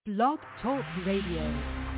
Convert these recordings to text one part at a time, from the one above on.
Blog Talk Radio.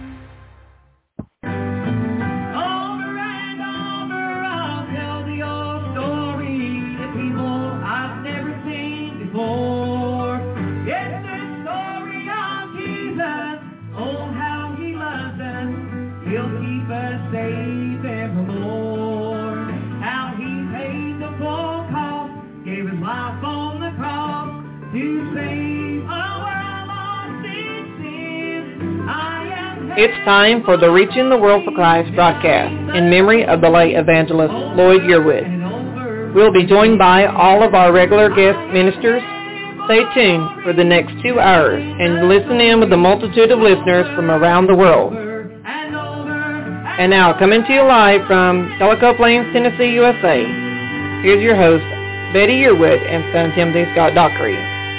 It's time for the Reaching the World for Christ broadcast in memory of the late evangelist Lloyd Yearwood. We'll be joined by all of our regular guest ministers. Stay tuned for the next 2 hours and listen in with a multitude of listeners from around the world. And now, coming to you live from Tellico Plains, Tennessee, USA, here's your host, Betty Yearwood and son Timothy Scott Dockery.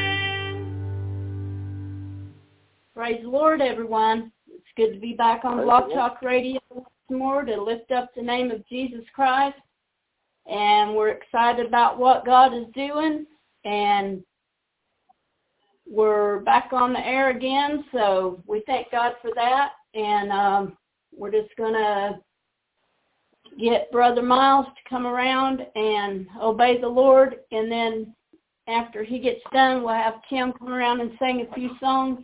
Praise the Lord, everyone. It's good to be back on Blog Talk Radio once more to lift up the name of Jesus Christ. And we're excited about what God is doing. And we're back on the air again, so we thank God for that. And we're just going to get Brother Miles to come around and obey the Lord. And then after he gets done, we'll have Tim come around and sing a few songs.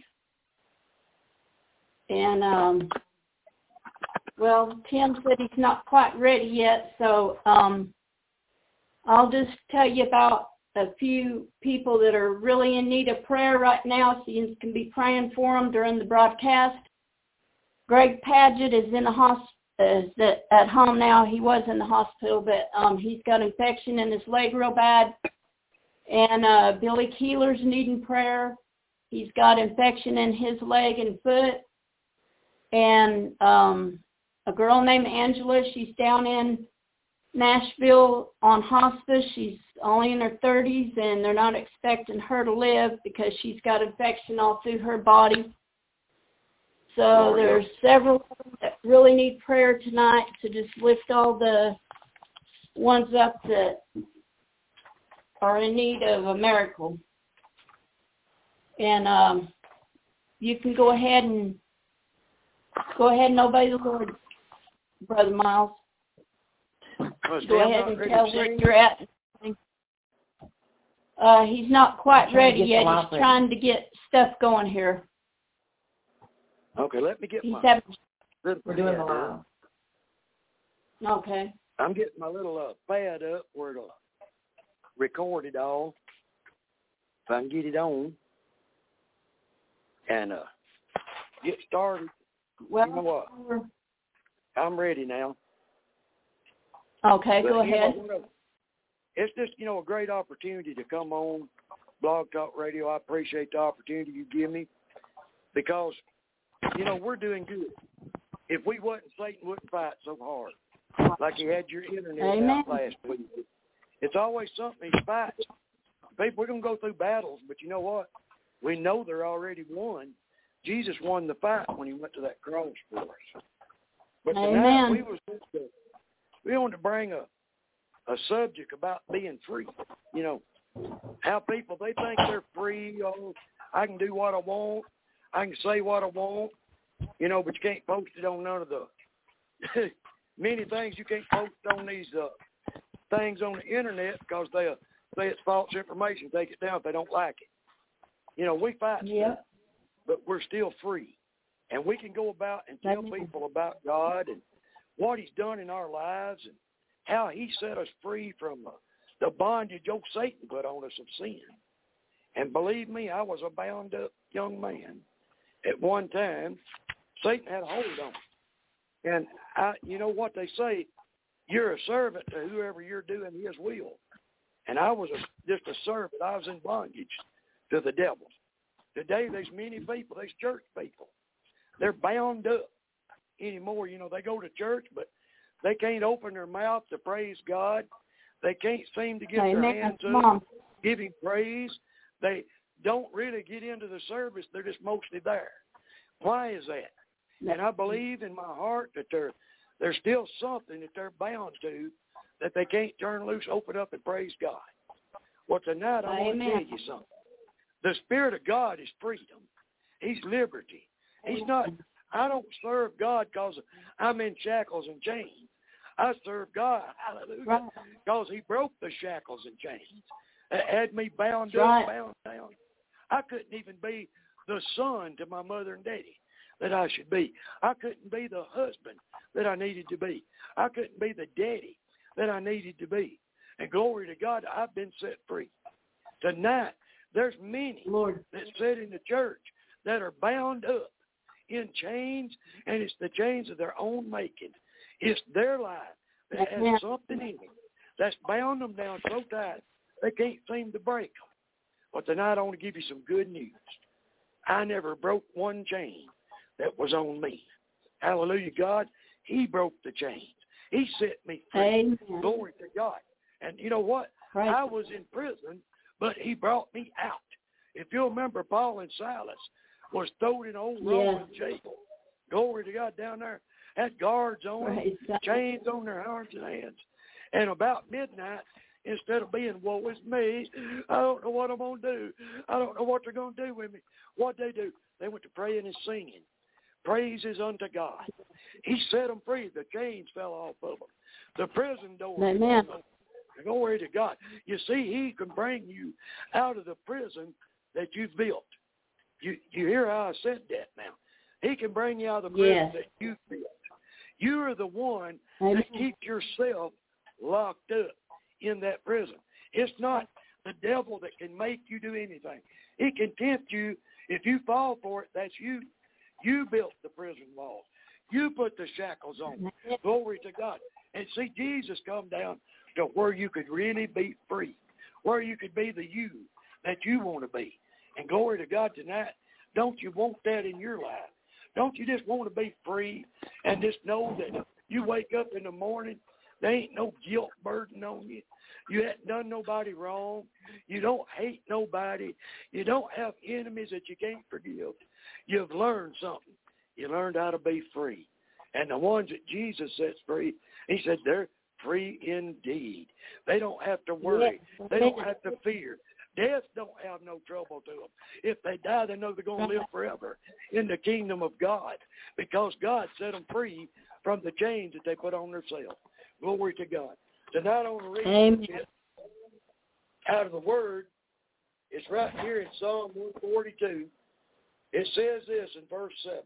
And, well, Tim said he's not quite ready yet, so I'll just tell you about a few people that are really in need of prayer right now, so you can be praying for them during the broadcast. Greg Padgett is in the hospital, at home now. He was in the hospital, but he's got infection in his leg real bad. And Billy Keeler's needing prayer. He's got infection in his leg and foot. And a girl named Angela, she's down in Nashville on hospice. She's only in her 30s, and they're not expecting her to live because she's got infection all through her body. So there's several that really need prayer tonight, to just lift all the ones up that are in need of a miracle. And you can go ahead and obey the Lord, Brother Miles. Go ahead and tell where you're at. He's not quite ready yet. He's trying to get stuff going here. Okay, let me get We're doing the live. Okay. I'm getting my little pad up where it'll record it all. If I can get it on. And get started. Well, you know what? I'm ready now. Okay, go ahead. It's just, a great opportunity to come on Blog Talk Radio. I appreciate the opportunity you give me because, we're doing good. If we wasn't, Satan wouldn't fight so hard like he had your internet out last week. It's always something he fights. People, we're going to go through battles, but you know what? We know they're already won. Jesus won the fight when he went to that cross for us. But tonight we wanted to bring a subject about being free. How people, they think they're free. Oh, I can do what I want. I can say what I want. But you can't post it on none of the many things you can't post on these things on the internet because they'll say it's false information. Take it down if they don't like it. We fight. Yeah. But we're still free. And we can go about and tell people about God and what he's done in our lives and how he set us free from the bondage old Satan put on us of sin. And believe me, I was a bound up young man. At one time, Satan had a hold on me. And you know what they say, you're a servant to whoever you're doing his will. And I was just a servant. I was in bondage to the devil. Today, there's many people, there's church people. They're bound up anymore. They go to church, but they can't open their mouth to praise God. They can't seem to get their hands up, give him praise. They don't really get into the service. They're just mostly there. Why is that? And I believe in my heart that there's still something that they're bound to that they can't turn loose, open up, and praise God. Well, tonight I want to tell you something. The Spirit of God is freedom. He's liberty. He's not, I don't serve God because I'm in shackles and chains. I serve God, hallelujah, because he broke the shackles and chains. Had me bound up, bound down. I couldn't even be the son to my mother and daddy that I should be. I couldn't be the husband that I needed to be. I couldn't be the daddy that I needed to be. And glory to God, I've been set free. Tonight, there's many that sit in the church that are bound up in chains, and it's the chains of their own making. It's their life that has something in it that's bound them down so tight they can't seem to break them. But tonight I want to give you some good news. I never broke one chain that was on me. Hallelujah, God. He broke the chains. He set me free. Amen. Glory to God. And you know what? Right. I was in prison, but he brought me out. If you'll remember, Paul and Silas was thrown in old Roman jail. Glory to God, down there. Had guards on them, chains on their arms and hands. And about midnight, instead of being, woe is me, I don't know what I'm going to do. I don't know what they're going to do with me. What'd they do? They went to praying and singing. Praises unto God. He set them free. The chains fell off of them. The prison doors. Amen. Glory to God. You see, he can bring you out of the prison that you've built. You hear how I said that now. He can bring you out of the prison that you've built. You are the one that keeps yourself locked up in that prison. It's not the devil that can make you do anything. He can tempt you. If you fall for it, that's you. You built the prison walls. You put the shackles on. Glory to God. And see, Jesus come down to where you could really be free, where you could be the you that you want to be. And glory to God tonight, don't you want that in your life? Don't you just want to be free and just know that you wake up in the morning, there ain't no guilt burden on you. You haven't done nobody wrong. You don't hate nobody. You don't have enemies that you can't forgive. You've learned something. You learned how to be free. And the ones that Jesus sets free, he said they're free indeed. They don't have to worry. They don't have to fear. Death don't have no trouble to them. If they die, they know they're going to live forever in the kingdom of God because God set them free from the chains that they put on themselves. Glory to God. Tonight I want to read out of the Word. It's right here in Psalm 142. It says this in verse 7.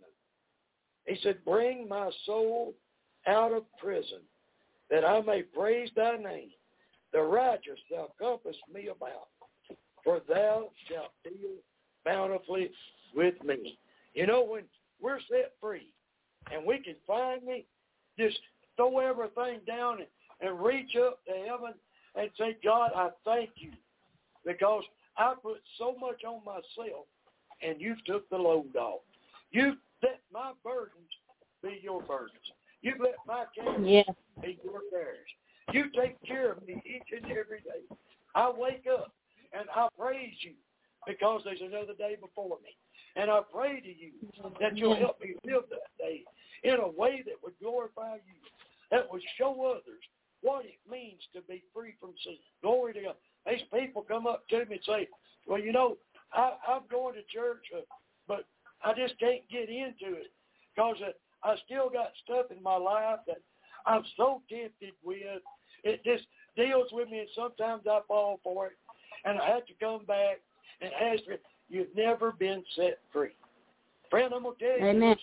He said, bring my soul out of prison, that I may praise thy name. The righteous thou compass me about, for thou shalt deal bountifully with me. You know, when we're set free and we can finally just throw everything down and reach up to heaven and say, God, I thank you because I put so much on myself and you took the load off. You let my burdens be your burdens. You let my cares be your cares. You take care of me each and every day. I wake up and I praise you because there's another day before me. And I pray to you that you'll help me live that day in a way that would glorify you, that would show others what it means to be free from sin. Glory to God. These people come up to me and say, well, you know, I'm going to church, but I just can't get into it because I still got stuff in my life that I'm so tempted with. It just deals with me, and sometimes I fall for it. And I have to come back and ask you, you've never been set free. Friend, I'm going to tell you, Amen.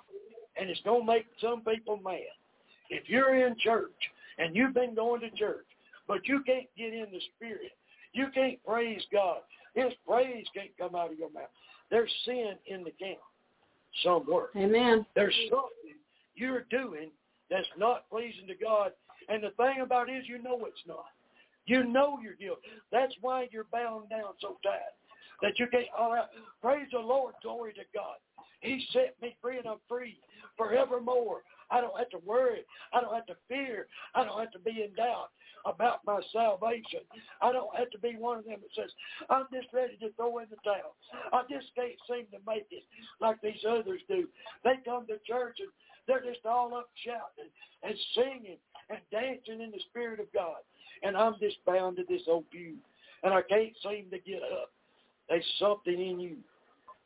And it's going to make some people mad. If you're in church and you've been going to church, but you can't get in the Spirit, you can't praise God, His praise can't come out of your mouth. There's sin in the camp somewhere. Amen. There's something you're doing that's not pleasing to God. And the thing about it is you know it's not. You know you're guilty. That's why you're bound down so tight that you can't. All right, praise the Lord, glory to God. He set me free and I'm free forevermore. I don't have to worry. I don't have to fear. I don't have to be in doubt about my salvation. I don't have to be one of them that says, I'm just ready to throw in the towel. I just can't seem to make it like these others do. They come to church and they're just all up shouting and singing and dancing in the Spirit of God. And I'm just bound to this old pew. And I can't seem to get up. There's something in you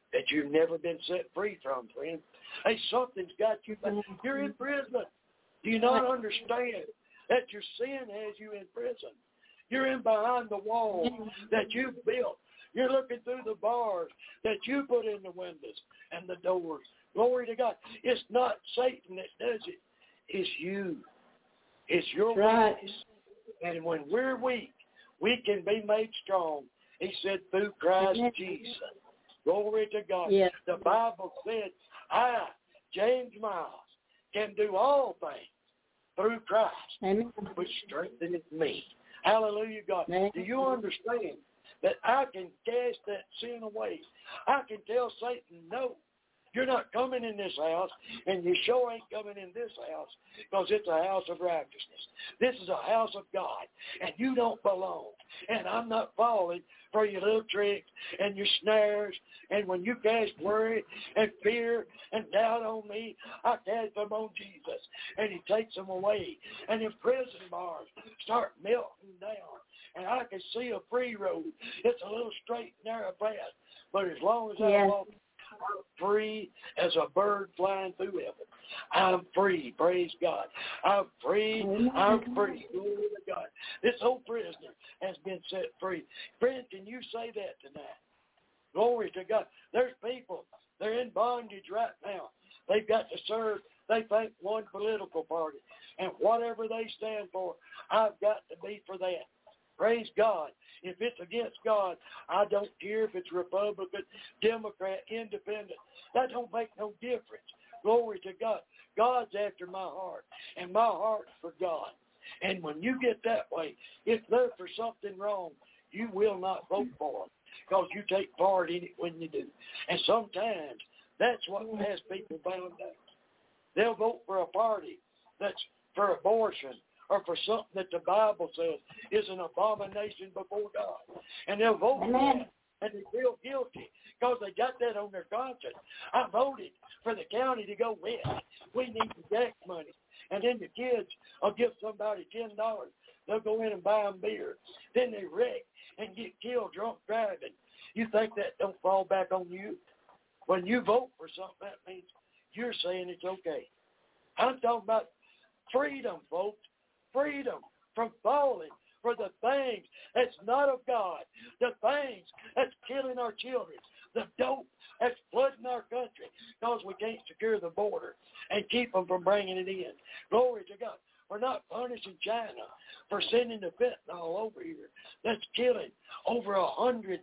that you've never been set free from, friend. Hey, something's got you. You're in prison. Do you not understand that your sin has you in prison? You're in behind the wall that you built. You're looking through the bars that you put in the windows and the doors. Glory to God. It's not Satan that does it. It's you. It's your weakness. And when we're weak, we can be made strong. He said, through Christ Jesus. Glory to God. Yes. The Bible said, I, James Miles, can do all things through Christ, Amen, which strengtheneth me. Hallelujah, God. Amen. Do you understand that I can cast that sin away? I can tell Satan, no, you're not coming in this house, and you sure ain't coming in this house, because it's a house of righteousness. This is a house of God, and you don't belong. And I'm not falling for your little tricks and your snares. And when you cast worry and fear and doubt on me, I cast them on Jesus, and he takes them away. And the prison bars start melting down, and I can see a free road. It's a little straight, narrow path, but as long as I walk, I'm free as a bird flying through heaven. I'm free, praise God. I'm free, I'm free. Glory to God. This old prisoner has been set free. Friend, can you say that tonight? Glory to God. There's people, they're in bondage right now. They've got to serve, they think, one political party. And whatever they stand for, I've got to be for that. Praise God. If it's against God, I don't care if it's Republican, Democrat, Independent. That don't make no difference. Glory to God. God's after my heart, and my heart's for God. And when you get that way, if they're for something wrong, you will not vote for them, because you take part in it when you do. And sometimes that's what has people bound down. They'll vote for a party that's for abortion, or for something that the Bible says is an abomination before God. And they'll vote for that, and they feel guilty because they got that on their conscience. I voted for the county to go west. We need the tax money. And then the kids will give somebody $10. They'll go in and buy them beer. Then they wreck and get killed drunk driving. You think that don't fall back on you? When you vote for something, that means you're saying it's okay. I'm talking about freedom, folks. Freedom from falling for the things that's not of God, the things that's killing our children, the dope that's flooding our country because we can't secure the border and keep them from bringing it in. Glory to God. We're not punishing China for sending the fentanyl over here. That's killing over 100,000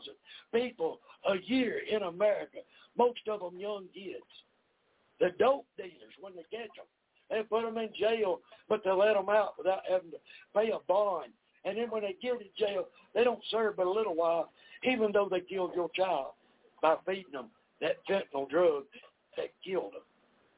people a year in America, most of them young kids. The dope dealers, when they catch them, they put them in jail, but they let them out without having to pay a bond. And then when they get in jail, they don't serve but a little while, even though they killed your child by feeding them that fentanyl drug that killed them.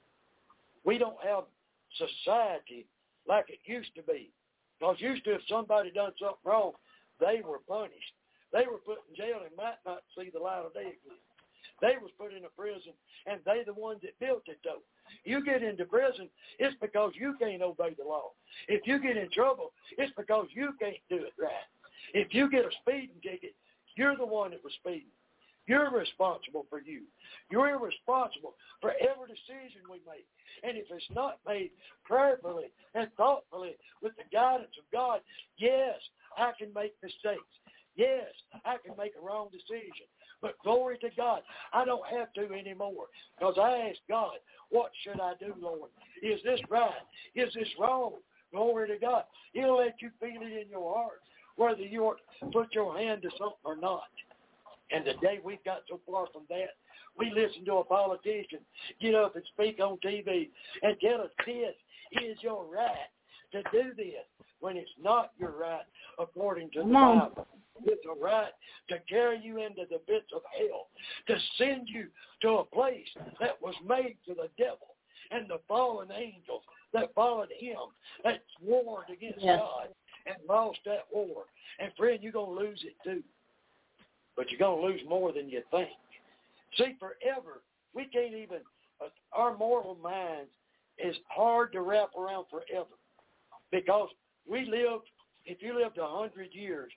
We don't have society like it used to be. Because used to, if somebody done something wrong, they were punished. They were put in jail and might not see the light of day again. They was put in a prison, and they the ones that built it, though. You get into prison, it's because you can't obey the law. If you get in trouble, it's because you can't do it right. If you get a speeding ticket, you're the one that was speeding. You're responsible for you. You're responsible for every decision we make. And if it's not made prayerfully and thoughtfully with the guidance of God, yes, I can make mistakes. Yes, I can make a wrong decision. But glory to God, I don't have to anymore, because I asked God, what should I do, Lord? Is this right? Is this wrong? Glory to God. He'll let you feel it in your heart, whether you ought to put your hand to something or not. And today we've got so far from that, we listen to a politician get up and speak on TV and tell us this is your right to do this, when it's not your right according to the Bible. It's a right to carry you into the pits of hell, to send you to a place that was made to the devil and the fallen angels that followed him, that warred against God and lost that war. And friend, you're going to lose it too. But you're going to lose more than you think. See, forever, we can't even, our mortal minds is hard to wrap around forever. Because we lived, if you lived 100 years,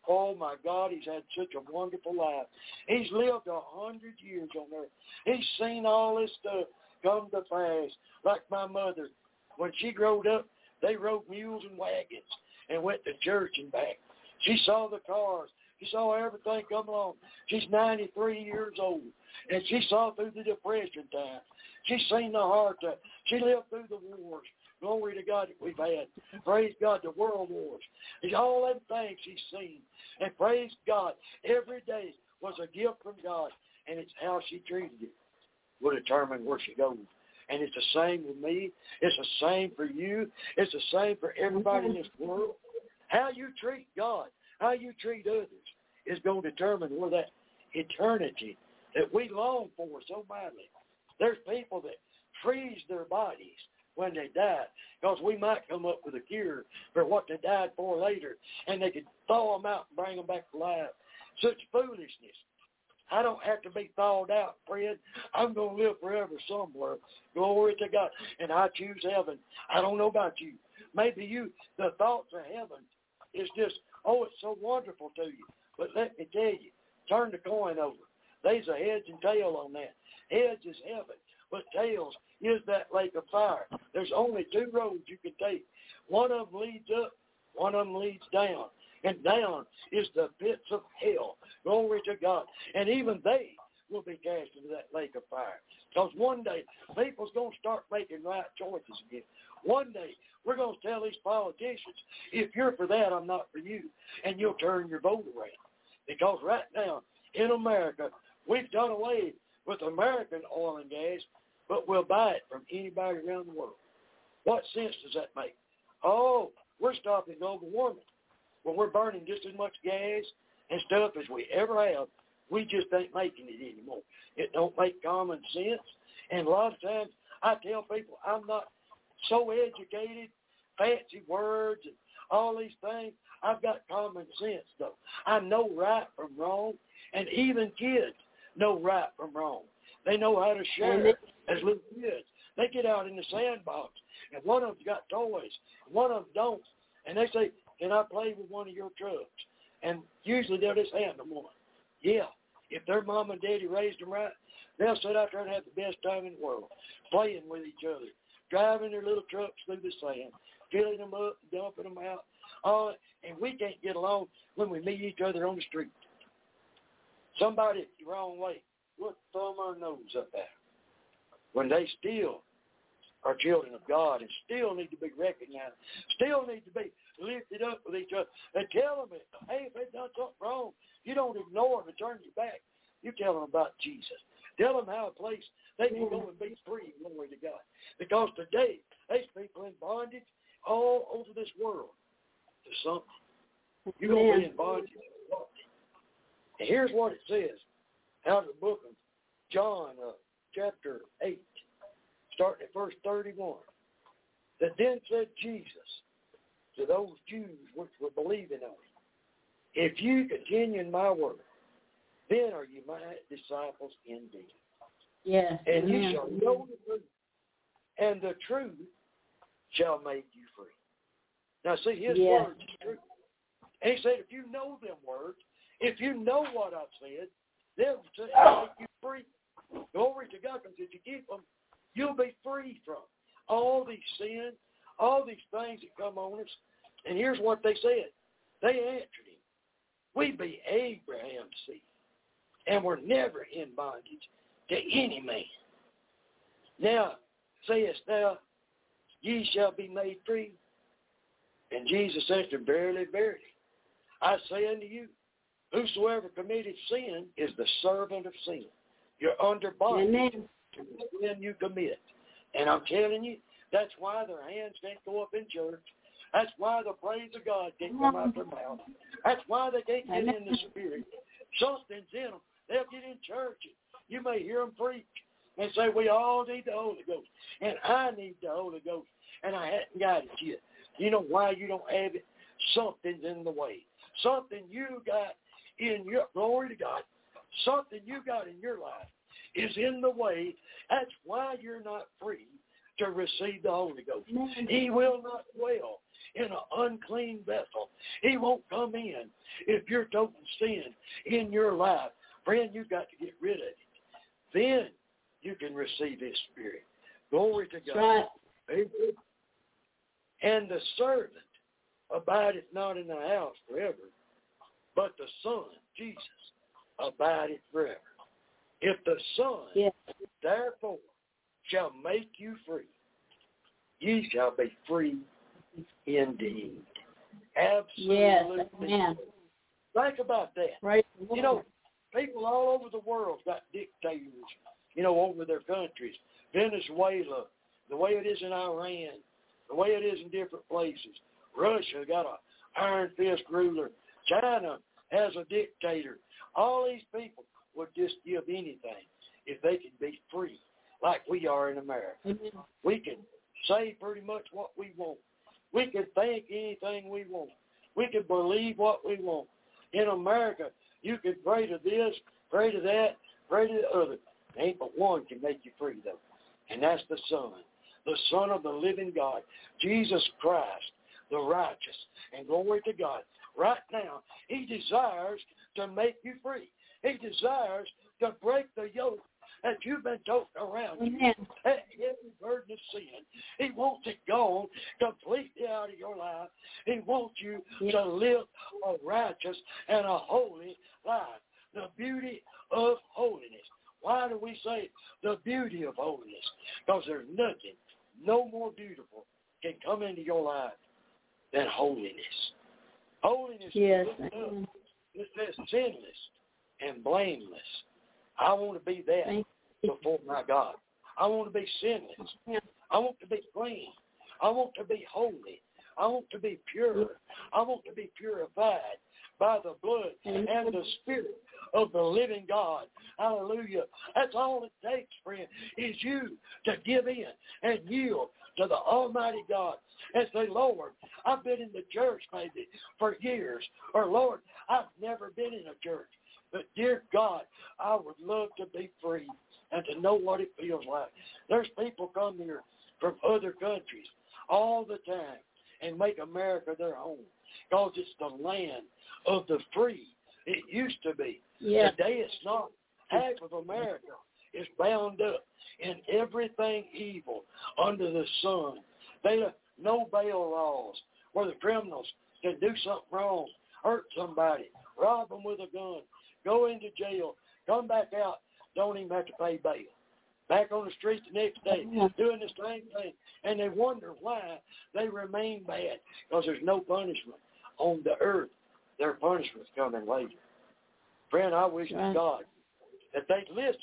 Oh, my God, he's had such a wonderful life. He's lived 100 years on earth. He's seen all this stuff come to pass. Like my mother, when she growed up, they rode mules and wagons and went to church and back. She saw the cars. She saw everything come along. She's 93 years old, and she saw through the Depression time. She's seen the hard time. She lived through the wars. Glory to God that we've had. Praise God, the world wars. It's all them things she's seen. And praise God, every day was a gift from God, and it's how she treated it will determine where she goes. And it's the same with me. It's the same for you. It's the same for everybody in this world. How you treat God, how you treat others is going to determine where that eternity that we long for so badly. There's people that freeze their bodies when they die, because we might come up with a cure for what they died for later, and they could thaw them out and bring them back to life. Such foolishness. I don't have to be thawed out, friend. I'm going to live forever somewhere. Glory to God. And I choose heaven. I don't know about you. Maybe you, the thoughts of heaven is just, oh, it's so wonderful to you. But let me tell you, turn the coin over. There's a heads and tail on that. Heads is heaven, but tails is that lake of fire. There's only two roads you can take. One of them leads up, one of them leads down. And down is the pits of hell. Glory to God. And even they will be cast into that lake of fire. Because one day, people's going to start making right choices again. One day, we're going to tell these politicians, if you're for that, I'm not for you. And you'll turn your vote around. Because right now, in America, we've done away with American oil and gas, but we'll buy it from anybody around the world. What sense does that make? Oh, we're stopping global warming. Well, we're burning just as much gas and stuff as we ever have. We just ain't making it anymore. It don't make common sense. And a lot of times I tell people I'm not so educated, fancy words and all these things. I've got common sense, though. I know right from wrong, and even kids know right from wrong. They know how to share as little kids. They get out in the sandbox, and one of them's got toys, and one of them don't. And they say, can I play with one of your trucks? And usually they'll just hand them one. Yeah, if their mom and daddy raised them right, they'll sit out there and have the best time in the world, playing with each other, driving their little trucks through the sand, filling them up, dumping them out. And we can't get along when we meet each other on the street. Somebody the wrong way, we'll thumb our nose up at them. When they still are children of God and still need to be recognized, still need to be lifted up with each other. And tell them, hey, if they've done something wrong, you don't ignore them and turn your back. You tell them about Jesus. Tell them how a place they can go and be free, glory to God. Because today, there's people in bondage all over this world to something. You're going to be in bondage to something. And here's what it says out of the book of John, chapter 8, starting at verse 31. That then said Jesus to those Jews which were believing on him, if you continue in my word, then are you my disciples indeed. Yes. And you shall know the truth, and the truth shall make you free. Now see, his word is true. And he said, if you know them words, if you know what I've said, they'll make you free. Glory to God, because if you keep them, you'll be free from all these sins, all these things that come on us. And here's what they said. They answered him, we be Abraham's seed, and we're never in bondage to any man. Now, sayest thou, ye shall be made free? And Jesus said to them, verily, verily, I say unto you, whosoever committed sin is the servant of sin. You're under bondage to the sin you commit. And I'm telling you, that's why their hands can't go up in church. That's why the praise of God can't come out their mouth. That's why they can't get in the Spirit. Something's in them. They'll get in church. You may hear them preach and say, we all need the Holy Ghost. And I need the Holy Ghost. And I hadn't got it yet. You know why you don't have it? Something's in the way. Something you got in your, glory to God, something you got in your life is in the way. That's why you're not free to receive the Holy Ghost. He will not dwell in an unclean vessel. He won't come in if you're toting sin in your life. Friend, you've got to get rid of it. Then you can receive His Spirit. Glory to God. Right. And the servant abideth not in the house forever, but the Son, Jesus, abideth forever. If the Son, therefore, shall make you free, ye shall be free indeed. Absolutely. Yes. Think about that. Right. You know, people all over the world got dictators, over their countries. Venezuela, the way it is in Iran, the way it is in different places. Russia got an iron fist ruler. China has a dictator. All these people would just give anything if they could be free, like we are in America. Mm-hmm. We can say pretty much what we want. We can think anything we want. We can believe what we want. In America, you can pray to this, pray to that, pray to the other. Ain't but one can make you free, though, and that's the Son of the living God, Jesus Christ, the righteous. And glory to God. Right now, He desires to make you free. He desires to break the yoke that you've been toting around you. Every burden of sin. He wants it gone completely out of your life. He wants you to live a righteous and a holy life. The beauty of holiness. Why do we say the beauty of holiness? Because there's nothing, no more beautiful can come into your life than holiness. Holiness is it says sinless and blameless. I want to be that before my God. I want to be sinless. I want to be clean. I want to be holy. I want to be pure. I want to be purified by the blood and the Spirit of the living God. Hallelujah. That's all it takes, friend, is you to give in and yield to the Almighty God and say, Lord, I've been in the church maybe for years. Or, Lord, I've never been in a church. But, dear God, I would love to be free and to know what it feels like. There's people come here from other countries all the time and make America their home because it's the land of the free. It used to be. Yeah. Today it's not. Half of America is bound up in everything evil under the sun. They have no bail laws where the criminals can do something wrong, hurt somebody, rob them with a gun, go into jail, come back out, don't even have to pay bail. Back on the street the next day, doing the same thing. And they wonder why they remain bad, because there's no punishment on the earth. Their punishment's coming later. Friend, I wish to God that they'd listen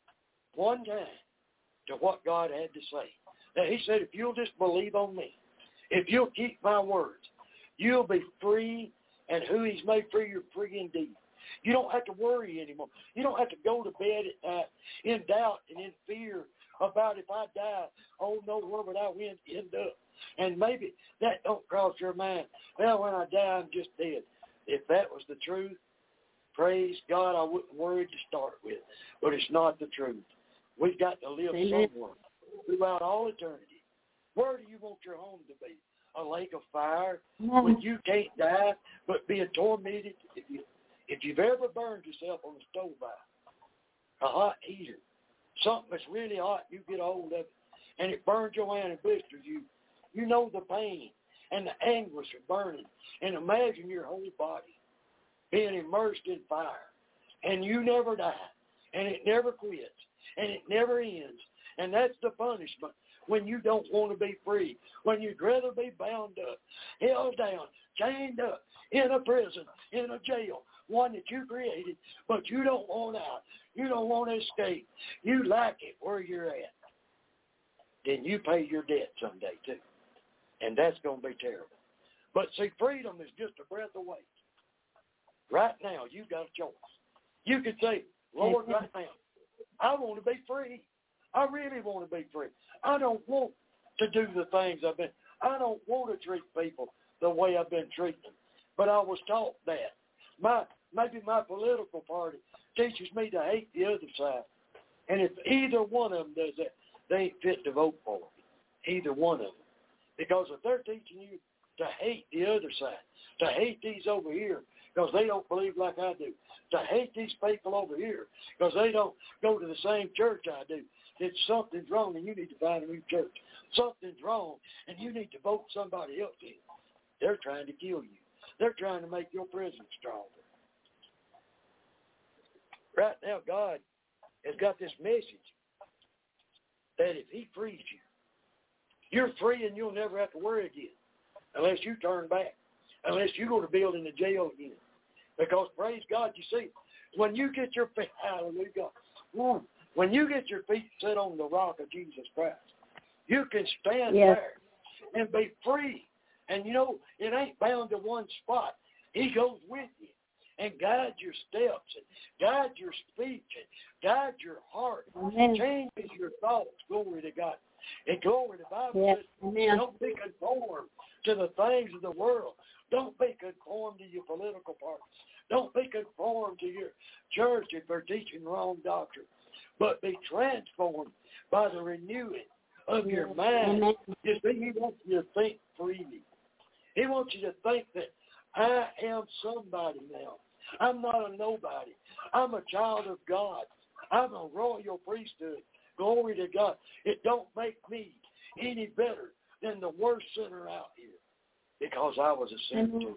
one time to what God had to say. Now, He said, if you'll just believe on me, if you'll keep my words, you'll be free, and who He's made free, you're free indeed. You don't have to worry anymore. You don't have to go to bed at night in doubt and in fear about if I die, oh no, where would I end up? And maybe that don't cross your mind. Well, when I die, I'm just dead. If that was the truth, praise God, I wouldn't worry to start with. But it's not the truth. We've got to live somewhere throughout all eternity. Where do you want your home to be? A lake of fire when you can't die but being tormented? If you've ever burned yourself on a stove fire, a hot heater, something that's really hot, you get a hold of it, and it burns your hand and blisters you. You know the pain and the anguish of burning. And imagine your whole body being immersed in fire. And you never die. And it never quits. And it never ends. And that's the punishment when you don't want to be free. When you'd rather be bound up, held down, chained up, in a prison, in a jail, one that you created, but you don't want out. You don't want to escape. You like it where you're at. Then you pay your debt someday, too. And that's going to be terrible. But see, freedom is just a breath away. Right now, you've got a choice. You could say, Lord, right now, I want to be free. I really want to be free. I don't want to do the things I don't want to treat people the way I've been treating them. But I was taught that. Maybe my political party teaches me to hate the other side. And if either one of them does that, they ain't fit to vote for. either one of them. Because if they're teaching you to hate the other side, to hate these over here because they don't believe like I do, to hate these people over here because they don't go to the same church I do, then something's wrong and you need to find a new church. Something's wrong and you need to vote somebody else in. They're trying to kill you. They're trying to make your prison stronger. Right now, God has got this message that if he frees you, you're free and you'll never have to worry again unless you turn back, unless you go to building the jail again. Because, praise God, you see, when you get your feet, hallelujah, God, when you get your feet set on the rock of Jesus Christ, you can stand there and be free. And, you know, it ain't bound to one spot. He goes with you and guides your steps and guides your speech and guides your heart. Amen. Changes your thoughts. Glory to God. And glory to the Bible says, don't be conformed to the things of the world. Don't be conformed to your political party. Don't be conformed to your church if they're teaching wrong doctrine. But be transformed by the renewing of your mind. You see, he wants you to think freely. He wants you to think that I am somebody now. I'm not a nobody. I'm a child of God. I'm a royal priesthood. Glory to God. It don't make me any better than the worst sinner out here because I was a sinner too.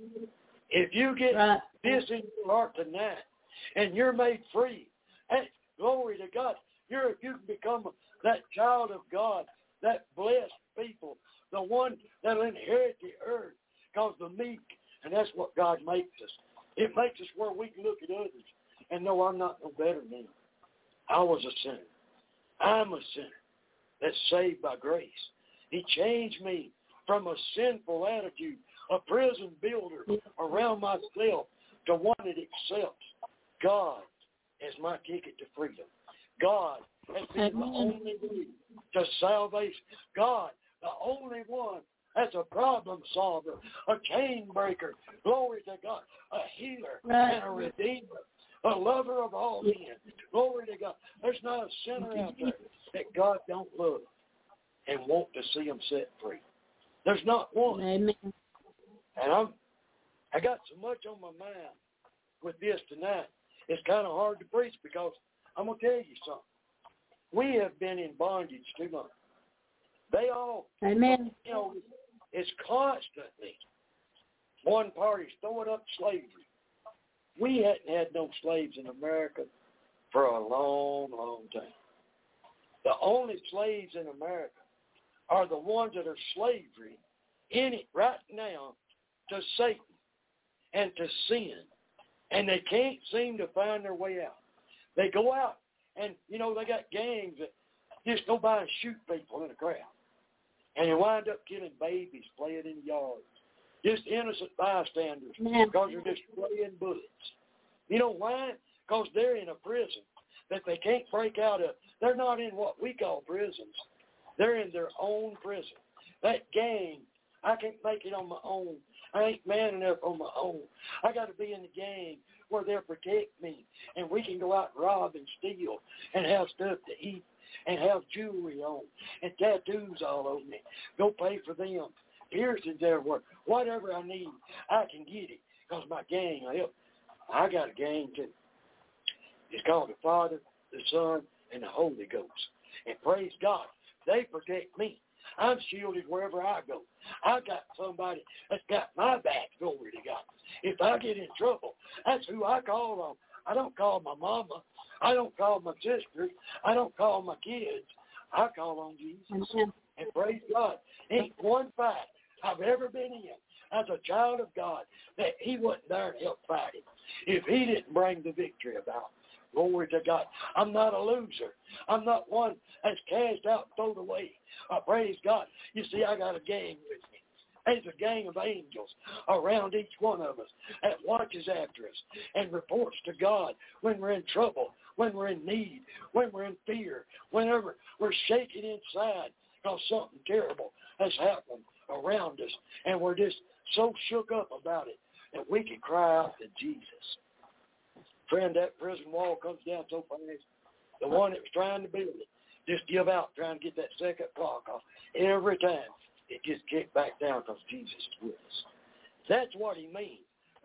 If you get this in your heart tonight and you're made free, hey, glory to God, you can become that child of God, that blessed people, the one that will inherit the earth because the meek, and that's what God makes us. It makes us where we can look at others and know I'm not no better than them. I was a sinner. I'm a sinner that's saved by grace. He changed me from a sinful attitude, a prison builder around myself, to one that accepts God as my ticket to freedom. God has been the only way to salvation. God, the only one that's a problem solver, a chain breaker, glory to God, a healer and a redeemer, a lover of all men. Glory to God. There's not a sinner out there that God don't love and want to see them set free. There's not one. Amen. And I got so much on my mind with this tonight. It's kind of hard to preach because I'm going to tell you something. We have been in bondage too long. They all, Amen. You know, it's constantly one party's throwing up slavery. We hadn't had no slaves in America for a long, long time. The only slaves in America are the ones that are slavery in it right now to Satan and to sin. And they can't seem to find their way out. They go out and, you know, they got gangs that just go by and shoot people in a crowd. And they wind up killing babies playing in the yards. Just innocent bystanders because they're just spraying bullets. You know why? Because they're in a prison that they can't break out of. They're not in what we call prisons. They're in their own prison. That gang, I can't make it on my own. I ain't man enough on my own. I got to be in the gang where they'll protect me, and we can go out and rob and steal and have stuff to eat and have jewelry on and tattoos all over me. Go pay for them. Piercings everywhere. Whatever I need, I can get it because my gang will help. I got a gang too. It's called the Father, the Son, and the Holy Ghost. And praise God, they protect me. I'm shielded wherever I go. I got somebody that's got my back, glory to God. If I get in trouble, that's who I call on. I don't call my mama. I don't call my sisters. I don't call my kids. I call on Jesus. And praise God, ain't one fight I've ever been in as a child of God that he wasn't there to help fight it if he didn't bring the victory about. Glory to God. I'm not a loser. I'm not one that's cast out and thrown away. Praise God. You see, I got a gang with me. There's a gang of angels around each one of us that watches after us and reports to God when we're in trouble, when we're in need, when we're in fear, whenever we're shaking inside because something terrible has happened around us and we're just so shook up about it that we can cry out to Jesus. Friend, that prison wall comes down so fast. The one that was trying to build it just give out trying to get that second block off. every time it gets kicked back down because Jesus is with us. That's what he means.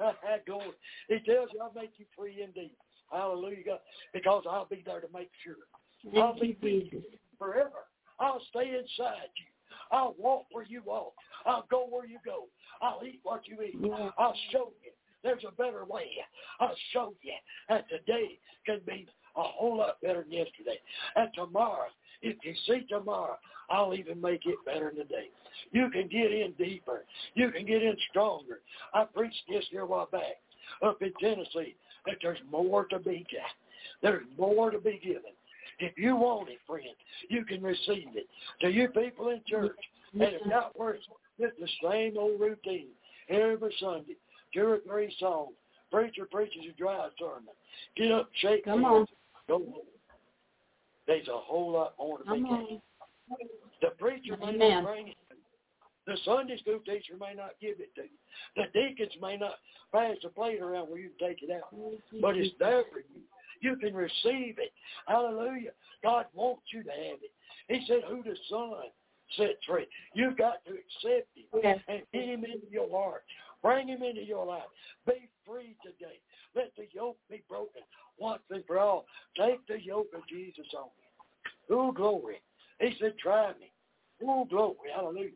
He tells you, I'll make you free indeed. Hallelujah, God, because I'll be there to make sure. I'll be with you forever. I'll stay inside you. I'll walk where you walk. I'll go where you go. I'll eat what you eat. Yeah. I'll show you there's a better way. I'll show you that today can be a whole lot better than yesterday. And tomorrow, if you see tomorrow, I'll even make it better than today. You can get in deeper. You can get in stronger. I preached this here a while back up in Tennessee that there's more to be got. There's more to be given. If you want it, friend, you can receive it. To you people in church that have got worse, it's the same old routine every Sunday, 2 or 3 songs. Preacher preaches a dry sermon. Get up, shake hands, go home. There's a whole lot more to be gained. The preacher may not bring it to you. The Sunday school teacher may not give it to you. The deacons may not pass the plate around where you can take it out. But it's there for you. You can receive it. Hallelujah. God wants you to have it. He said, who the Son set free. You've got to accept him and get him into your heart. Bring him into your life. Be free today. Let the yoke be broken once and for all. Take the yoke of Jesus on you. Oh, glory. He said, try me. Oh, glory. Hallelujah.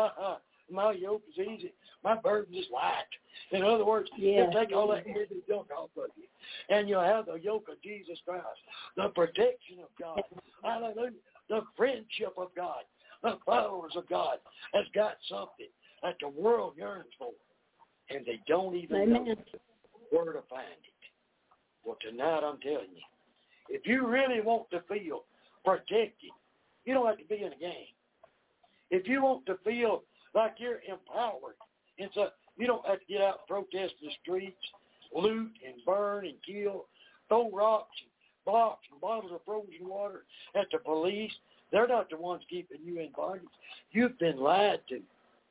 My yoke is easy. My burden is light. In other words, he'll take all that heavy yoke off of you. And you'll have the yoke of Jesus Christ. The protection of God. Hallelujah. The friendship of God. The followers of God has got something that the world yearns for. And they don't even know where to find it. Well, tonight I'm telling you, if you really want to feel protected, you don't have to be in a gang. If you want to feel like you're empowered, you don't have to get out and protest in the streets, loot and burn and kill, throw rocks and blocks and bottles of frozen water at the police. They're not the ones keeping you in bondage. You've been lied to.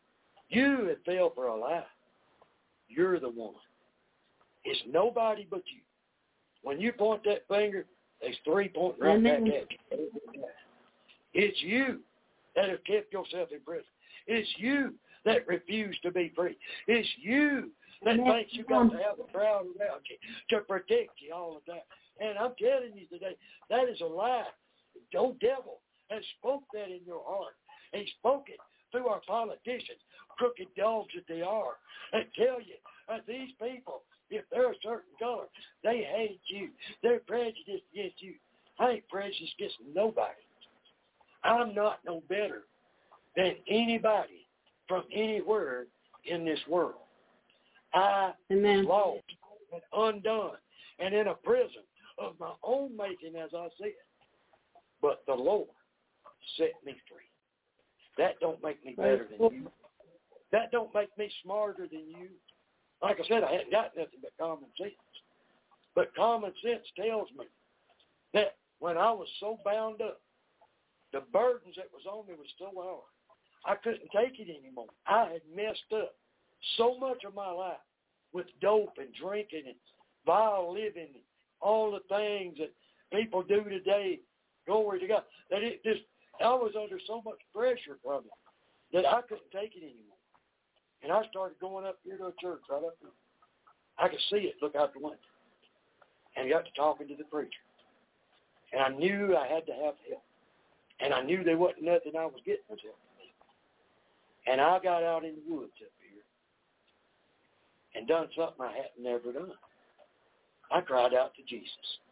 You have fell for a lie. You're the one. It's nobody but you. When you point that finger, there's 3 pointing right back at you. It's you that have kept yourself in prison. It's you that refuse to be free. It's you that thinks you got to have a crowd around you to protect you all the time. And I'm telling you today, that is a lie. The old devil has spoke that in your heart. He spoke it through our politicians, crooked dogs that they are, and tell you that these people, if they're a certain color, they hate you. They're prejudiced against you. I ain't prejudiced against nobody. I'm not no better than anybody from anywhere in this world. I was lost and undone and in a prison of my own making, as I said. But the Lord set me free. That don't make me better than you. That don't make me smarter than you. Like I said, I hadn't got nothing but common sense. But common sense tells me that when I was so bound up, the burdens that was on me was so hard. I couldn't take it anymore. I had messed up so much of my life with dope and drinking and vile living and all the things that people do today, glory to God, that it just, I was under so much pressure from it that I couldn't take it anymore. And I started going up here to a church right up there. I could see it, look out the window. And got to talking to the preacher. And I knew I had to have help. And I knew there wasn't nothing I was getting myself to. And I got out in the woods up here and done something I hadn't never done. I cried out to Jesus.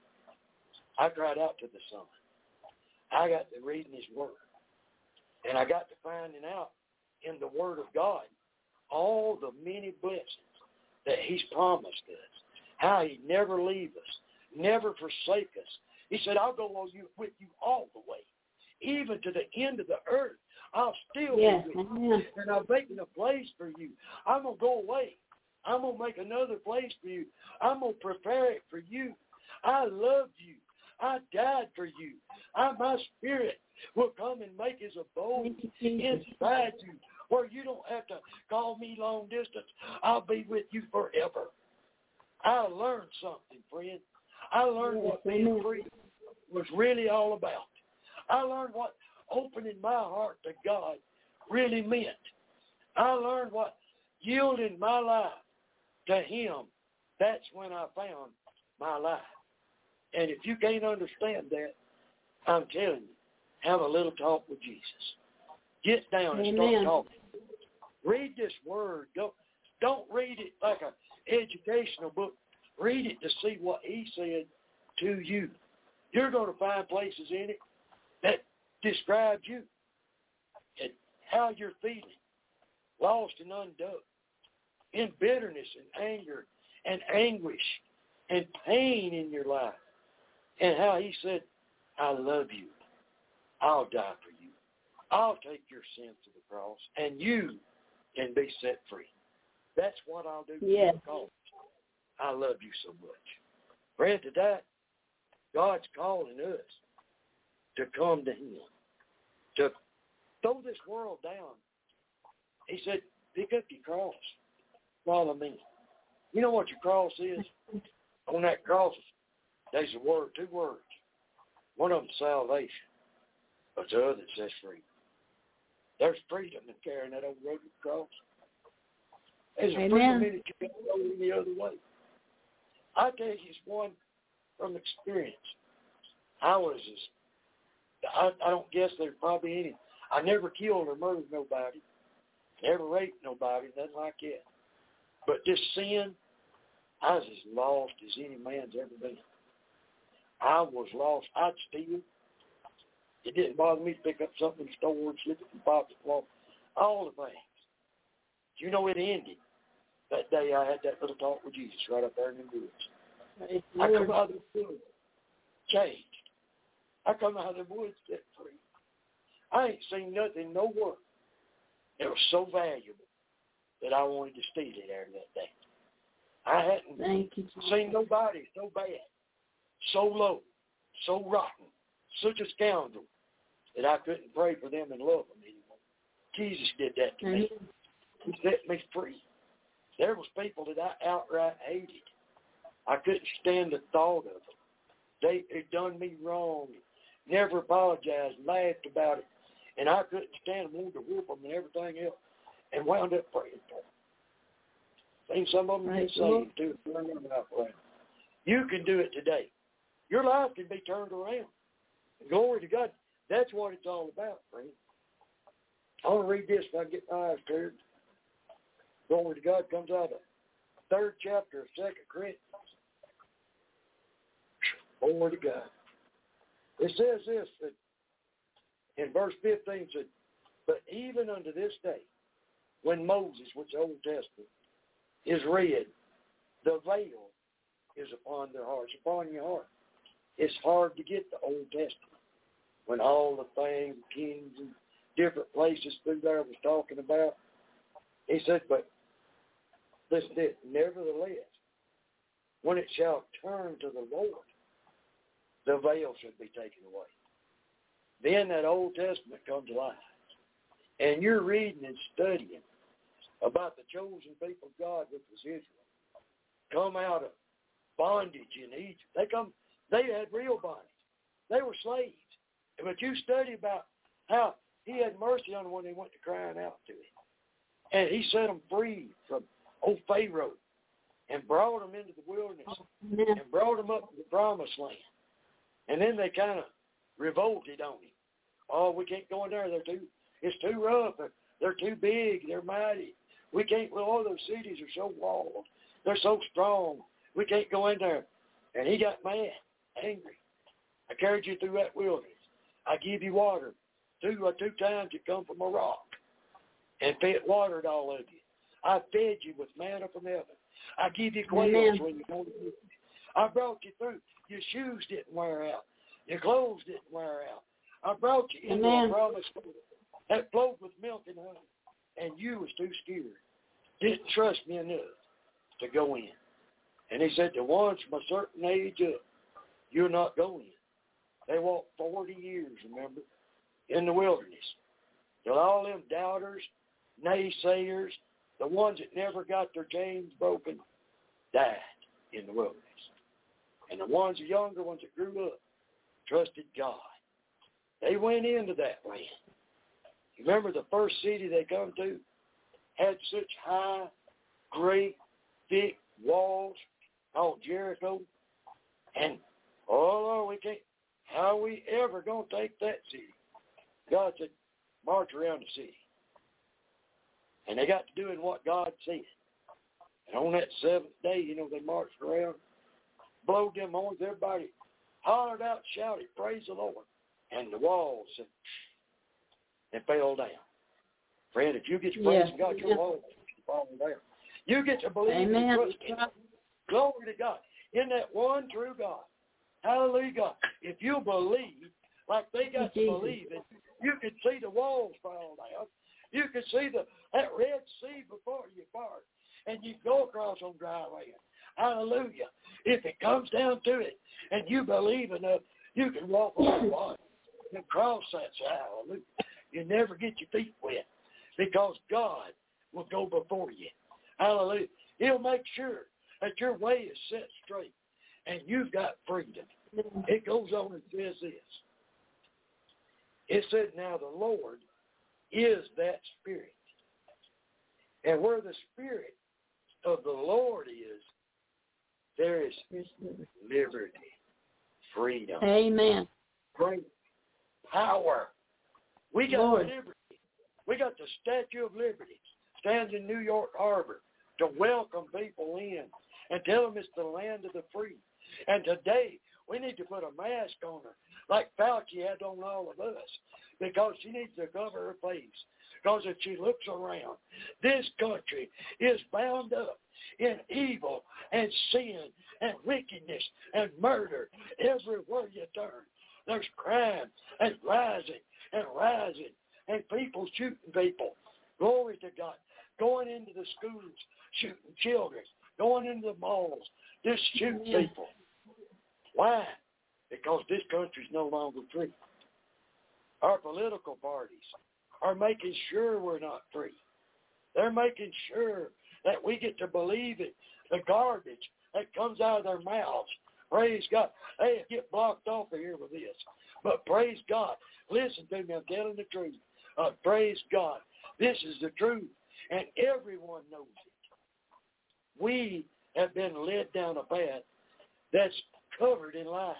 I cried out to the Son. I got to reading his word. And I got to finding out in the word of God all the many blessings that he's promised us. How he never leave us, never forsake us. He said, I'll go with you all the way. Even to the end of the earth, I'll still be with you. And I'm making a place for you. I'm going to go away. I'm going to make another place for you. I'm going to prepare it for you. I loved you. I died for you. My spirit will come and make his abode inside you, where you don't have to call me long distance. I'll be with you forever. I learned something, friend. I learned what being free was really all about. I learned what opening my heart to God really meant. I learned what yielding my life to Him, that's when I found my life. And if you can't understand that, I'm telling you, have a little talk with Jesus. Get down and start talking. Read this word. Don't read it like an educational book. Read it to see what He said to you. You're going to find places in it that describe you and how you're feeling, lost and undone, in bitterness and anger and anguish and pain in your life, and how He said, I love you. I'll die for you. I'll take your sin to the cross, and you can be set free. That's what I'll do because I love you so much. Friend, today, God's calling us to come to Him, to throw this world down. He said, pick up your cross. Follow me. You know what your cross is? On that cross, there's a word, two words. One of them is salvation, but the other says freedom. There's freedom in carrying that old rugged cross. There's a freedom in it you can't go any other way. I tell you, it's one from experience. I don't guess there's probably any. I never killed or murdered nobody. Never raped nobody, nothing like that. But this sin, I was as lost as any man's ever been. I was lost. I'd steal. It didn't bother me to pick up something in the store and slip it in the pocket, all the things. You know, it ended that day I had that little talk with Jesus right up there in the woods. I come out of the woods changed. I come out of the woods set free. I ain't seen nothing, no work that was so valuable that I wanted to steal it there that day. I hadn't seen nobody so bad, so low, so rotten, such a scoundrel that I couldn't pray for them and love them anymore. Jesus did that to me. He set me free. There was people that I outright hated. I couldn't stand the thought of them. They had done me wrong, never apologized, laughed about it, and I couldn't stand them, wanted to whoop them and everything else, and wound up praying for them. Seen some of them get saved too. You can do it today. Your life can be turned around. Glory to God. That's what it's all about, friend. I want to read this if I get my eyes cleared. Glory to God comes out of the 3rd chapter of 2 Corinthians. Glory to God. It says this, that in verse 15, said, but even unto this day, when Moses, which is Old Testament, is read, the veil is upon their hearts, upon your heart. It's hard to get the Old Testament when all the things, kings and different places through there was talking about. He said, but listen to this, nevertheless, when it shall turn to the Lord, the veil should be taken away. Then that Old Testament comes alive. And you're reading and studying about the chosen people of God, which was Israel, come out of bondage in Egypt. They had real bondage. They were slaves. But you study about how He had mercy on them when they went to crying out to Him. And He set them free from old Pharaoh and brought them into the wilderness and brought them up to the promised land. And then they kind of revolted on Him. Oh, we can't go in there. It's too rough. They're too big. They're mighty. We can't, all those cities are so walled. They're so strong. We can't go in there. And He got mad, angry. I carried you through that wilderness. I give you water. Two times you come from a rock and watered all of you. I fed you with manna from heaven. I give you quails when you go to eat. I brought you through. Your shoes didn't wear out. Your clothes didn't wear out. I brought you into a promised land that flowed with milk and honey. And you was too scared. Didn't trust me enough to go in. And He said, the ones from a certain age up, you're not going in. They walked 40 years, remember, in the wilderness. Till all them doubters, naysayers, the ones that never got their chains broken, died in the wilderness. And the younger ones that grew up, trusted God. They went into that land. You remember the first city they come to had such high, great, thick walls called Jericho. And, oh, Lord, we can't. How are we ever going to take that city? God said, march around the city. And they got to doing what God said. And on that seventh day, they marched around, blowed them horns. Everybody hollered out, shouted, praise the Lord. And the walls and fell down. Friend, if you get your praise in God, your walls fall down. You get to believe and trust in God. Glory to God. In that one true God. Hallelujah, God. If you believe like they got to believe it, you can see the walls fall down. You can see that Red Sea before you part, and you go across on dry land. Hallelujah. If it comes down to it, and you believe enough, you can walk on the water and cross that side. Hallelujah. You never get your feet wet because God will go before you. Hallelujah. He'll make sure that your way is set straight, and you've got freedom. It goes on and says this. It said, now the Lord is that Spirit. And where the Spirit of the Lord is, there is liberty, freedom. Amen. Great power. We got Lord. liberty. We got the Statue of Liberty stands in New York Harbor to welcome people in and tell them it's the land of the free. And today, we need to put a mask on her, like Fauci had on all of us, because she needs to cover her face. Because if she looks around, this country is bound up in evil and sin and wickedness and murder. Everywhere you turn, there's crime and rising and people shooting people. Glory to God. Going into the schools, shooting children. Going into the malls, just shooting people. Why? Because this country's no longer free. Our political parties are making sure we're not free. They're making sure that we get to believe it. The garbage that comes out of their mouths. Praise God. Hey, get blocked off of here with this. But praise God. Listen to me. I'm telling the truth. Praise God. This is the truth. And everyone knows it. We have been led down a path that's covered in lies.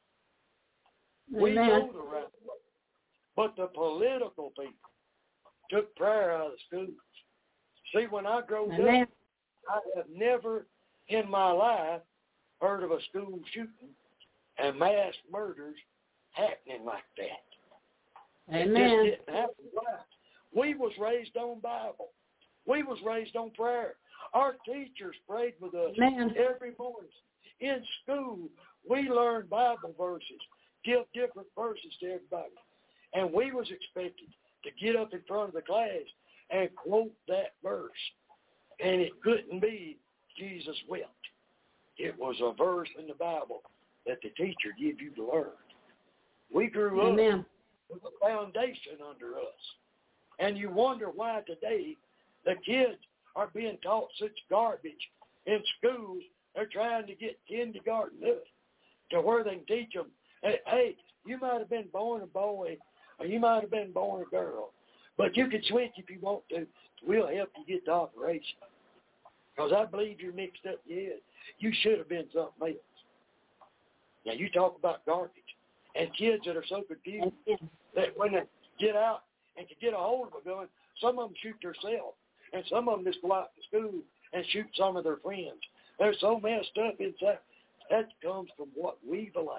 We know the right way. But the political people took prayer out of the schools. See, when I grew up, I have never in my life heard of a school shooting and mass murders happening like that. Amen. It just didn't happen. We was raised on Bible. We was raised on prayer. Our teachers prayed with us every morning. In school, we learned Bible verses, give different verses to everybody. And we was expected to get up in front of the class and quote that verse. And it couldn't be Jesus wept. It was a verse in the Bible that the teacher gave you to learn. We grew up with a foundation under us. And you wonder why today the kids are being taught such garbage in schools. They're trying to get kindergarten up to where they can teach them, hey, you might have been born a boy or you might have been born a girl, but you can switch if you want to. We'll help you get the operation. Because I believe you're mixed up in your head. You should have been something else. Now, you talk about garbage and kids that are so confused that when they get out and can get a hold of a gun, some of them shoot themselves, and some of them just go out to school and shoot some of their friends. They're so messed up inside. That comes from what we've allowed.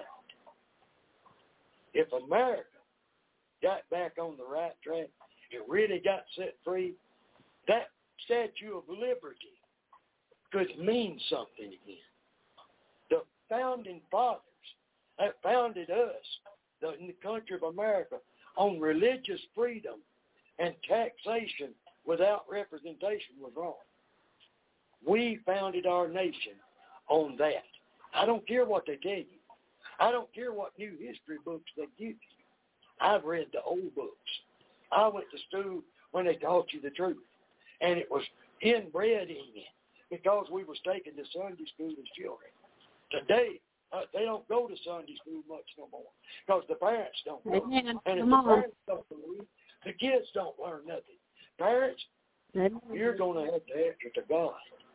If America got back on the right track, it really got set free, that Statue of Liberty could mean something again. The founding fathers that founded us, in the country of America, on religious freedom and taxation without representation was wrong. We founded our nation on that. I don't care what they tell you. I don't care what new history books they give you. I've read the old books. I went to school when they taught you the truth. And it was inbred in you because we was taken to Sunday school as children. Today, They don't go to Sunday school much no more because the parents don't go. Amen. And if Come the on. parents don't go, the kids don't learn nothing. Parents, Amen. you're going to have to answer to God.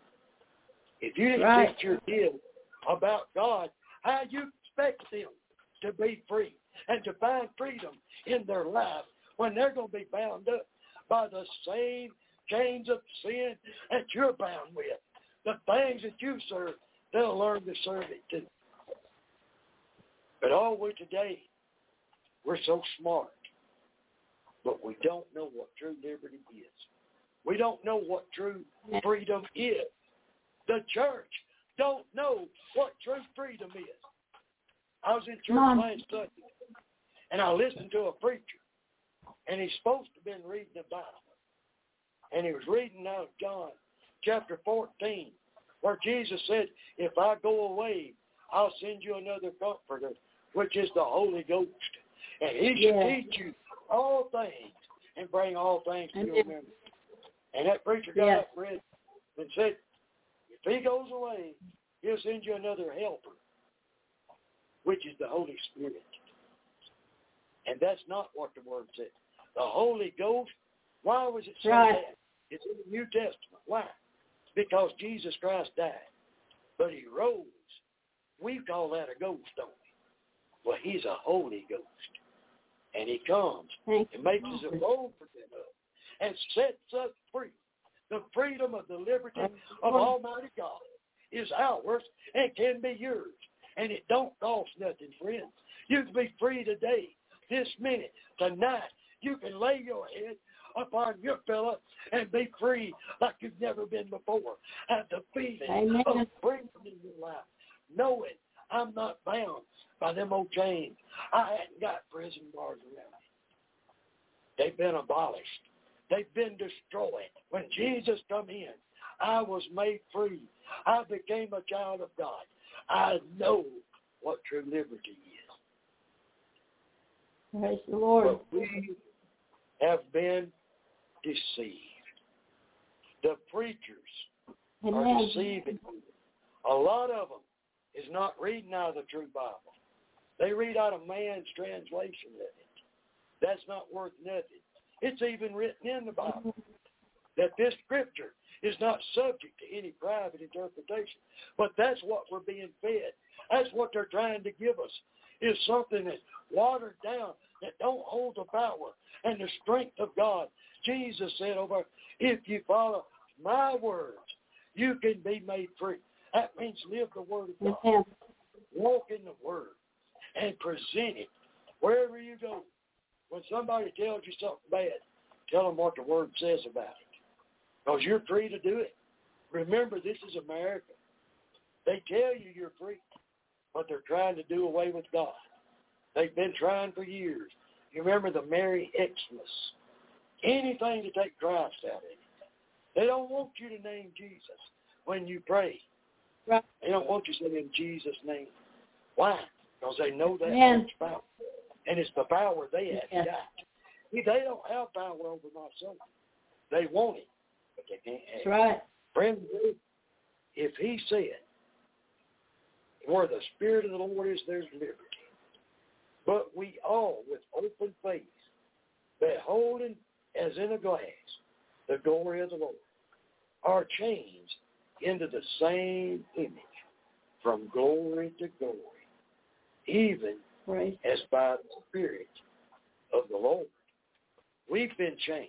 If you didn't Right. teach your kids about God, how you expect them to be free and to find freedom in their life when they're going to be bound up by the same chains of sin that you're bound with? The things that you serve, they'll learn to serve it too. But today, we're so smart, but we don't know what true liberty is. We don't know what true freedom is. The church don't know what true freedom is. I was in church last Sunday, and I listened to a preacher, and he's supposed to have been reading the Bible. And he was reading out of John chapter 14, where Jesus said, if I go away, I'll send you another comforter, which is the Holy Ghost. And he should teach you all things and bring all things to your memory. And that preacher got up and read and said, if he goes away, he'll send you another helper, which is the Holy Spirit. And that's not what the word said. The Holy Ghost, why was it say that? It's in the New Testament. Why? Because Jesus Christ died, but he rose. We call that a ghost, don't we? Well, he's a Holy Ghost. And he comes and makes us alone for them and sets us free. The freedom of the liberty of Almighty God is ours and can be yours. And it don't cost nothing, friends. You can be free today, this minute, tonight. You can lay your head upon your pillow and be free like you've never been before. Have the feeling of freedom in your life, knowing I'm not bound by them old chains. I hadn't got prison bars around me. They've been abolished. They've been destroyed. When Jesus come in, I was made free. I became a child of God. I know what true liberty is. Praise the Lord. But we have been deceived. The preachers are deceiving. A lot of them is not reading out of the true Bible. They read out of man's translation of it. That's not worth nothing. It's even written in the Bible that this scripture is not subject to any private interpretation. But that's what we're being fed. That's what they're trying to give us, is something that's watered down, that don't hold the power and the strength of God. Jesus said over, if you follow my words, you can be made free. That means live the word of God. Walk in the word and present it wherever you go. When somebody tells you something bad, tell them what the word says about it. Because you're free to do it. Remember, this is America. They tell you you're free, but they're trying to do away with God. They've been trying for years. You remember the Merry Xmas. Anything to take Christ out of it. They don't want you to name Jesus when you pray. Right. They don't want you to say in Jesus' name. Why? Because they know that power. And it's the power they have got. See, they don't have power over my soul. They want it, but they can't have it. That's right. Friend, if he said, where the Spirit of the Lord is, there's liberty. But we all, with open face, beholding as in a glass the glory of the Lord, are changed into the same image from glory to glory, even as by the Spirit of the Lord. We've been changed.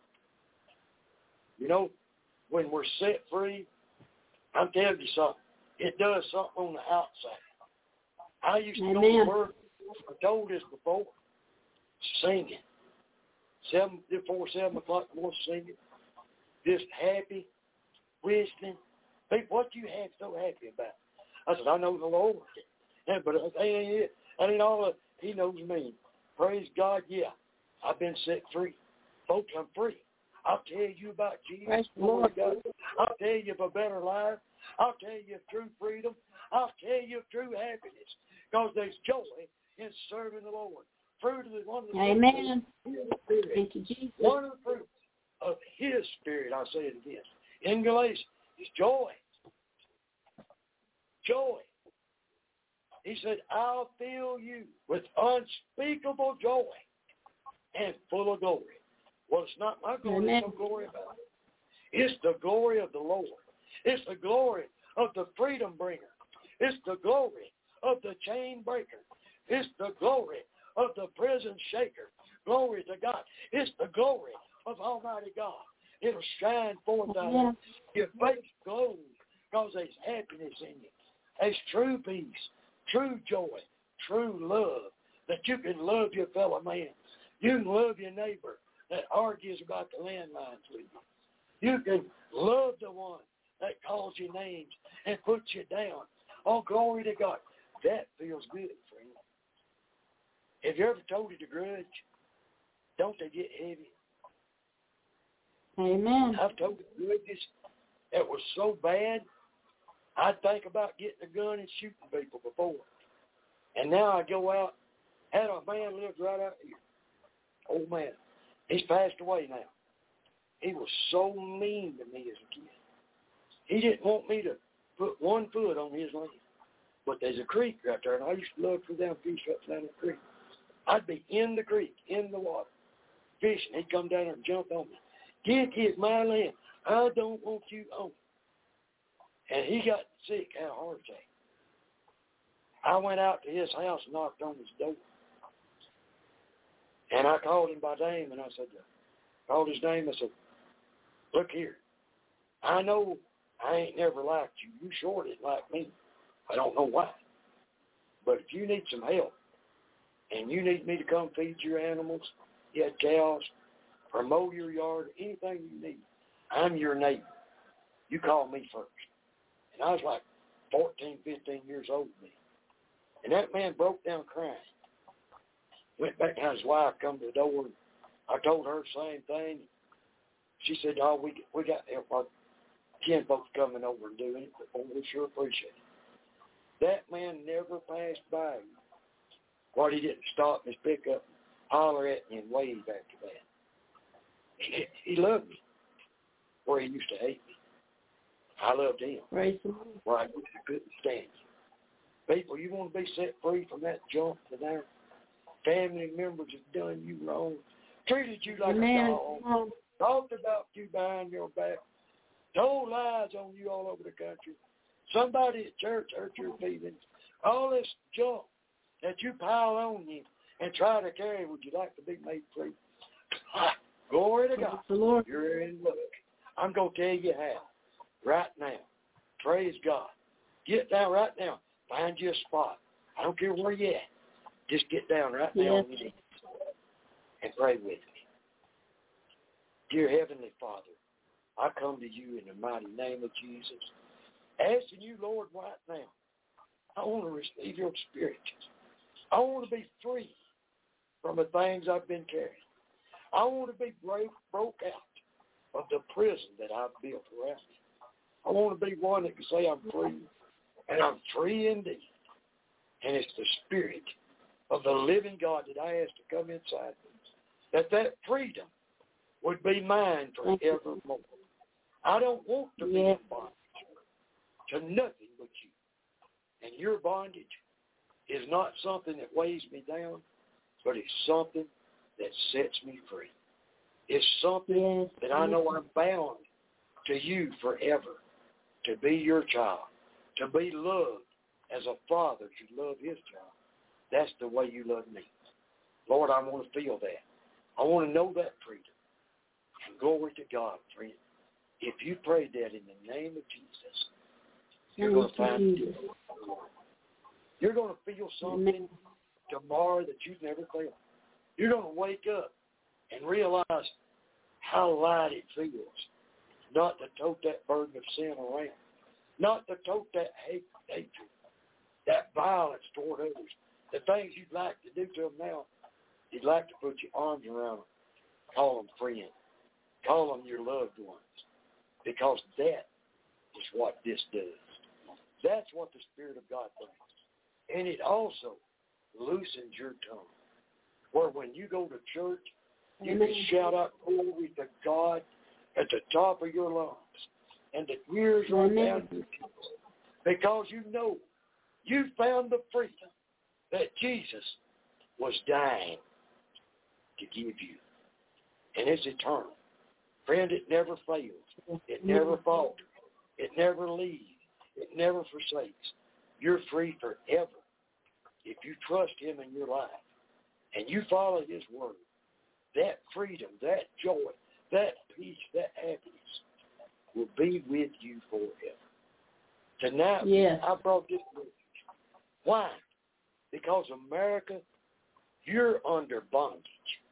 You know, when we're set free, I'm telling you something. It does something on the outside. I used to go to work, I told this before, singing. Before 7 o'clock in the morning, singing. Just happy, whistling. People, what you have so happy about? I said, I know the Lord. But that ain't it. That ain't all of it. He knows me. Praise God, yeah. I've been set free. Folks, I'm free. I'll tell you about Jesus. Lord God. I'll tell you of a better life. I'll tell you of true freedom. I'll tell you of true happiness. Because there's joy in serving the Lord. Fruit of the one of the Amen. Thank you, Jesus. One of the fruits of His Spirit, I'll say it again, in Galatians, is joy. Joy. He said, I'll fill you with unspeakable joy and full of glory. Well, it's not my glory, there's no glory about it. It's the glory of the Lord. It's the glory of the freedom bringer. It's the glory of the chain breaker. It's the glory of the prison shaker. Glory to God. It's the glory of Almighty God. It'll shine forth out of your face glows because there's happiness in you. There's true peace, true joy, true love, that you can love your fellow man. You can love your neighbor that argues about the landlines with you. You can love the one that calls you names and puts you down. Oh, glory to God. That feels good, friend. Have you ever told it a grudge? Don't they get heavy? Amen. I've told it grudges that was so bad, I'd think about getting a gun and shooting people before. And now I go out, had a man lived right out here. Old man. He's passed away now. He was so mean to me as a kid. He didn't want me to put one foot on his land. But there's a creek right there, and I used to love to go down and fish up down the creek. I'd be in the creek, in the water, fishing. He'd come down there and jump on me. It's my land. I don't want you on it. And he got sick, had a heart attack. I went out to his house and knocked on his door. And I called him by name, and I said, called his name. I said, look here, I know I ain't never liked you. You sure didn't like me. I don't know why. But if you need some help, and you need me to come feed your animals, you had cows, or mow your yard, anything you need, I'm your neighbor. You call me first. And I was like 14, 15 years old then. And that man broke down crying. Went back and his wife come to the door. And I told her the same thing. She said, oh, we got to help our kinfolks coming over and doing it, but we sure appreciate it. That man never passed by me. What, he didn't stop his pickup, holler at me, and wave after that. He loved me where he used to hate me. I loved him where I couldn't stand you. People, you want to be set free from that junk that our family members have done you wrong, treated you like a dog, talked about you behind your back, told lies on you all over the country. Somebody at church hurt your feelings. All this junk that you pile on you and try to carry, would you like to be made free? Glory to God. The Lord. You're in luck. I'm going to tell you how. Right now. Praise God. Get down right now. Find you a spot. I don't care where you're at. Just get down right now on your knees and pray with me. Dear Heavenly Father, I come to you in the mighty name of Jesus, asking you, Lord, right now, I want to receive your Spirit. I want to be free from the things I've been carrying. I want to be broke out of the prison that I've built around me. I want to be one that can say I'm free, and I'm free indeed. And it's the Spirit of the living God that I ask to come inside me, that freedom would be mine forevermore. I don't want to be in bondage to nothing but you. And your bondage is not something that weighs me down, but it's something that sets me free. It's something that I know I'm bound to you forever, to be your child, to be loved as a father should love his child. That's the way you love me. Lord, I want to feel that. I want to know that freedom. And glory to God, friend. If you prayed that in the name of Jesus, you're going to find it. You're going to feel something tomorrow that you've never felt. You're going to wake up and realize how light it feels not to tote that burden of sin around, not to tote that hatred, that violence toward others, the things you'd like to do to them now. You'd like to put your arms around them, call them friend, call them your loved ones, because that is what this does. That's what the Spirit of God brings. And it also loosens your tongue, where when you go to church, you can shout out glory to God at the top of your lungs, and the tears run down your cheeks, because you know You found the freedom that Jesus was dying to give you. And it's eternal. Friend, it never fails. It never falters. It never leaves. It never forsakes. You're free forever if you trust him in your life and you follow his word. That freedom, that joy, that peace, that happiness will be with you forever. Tonight, I brought this message. Why? Because America, you're under bondage.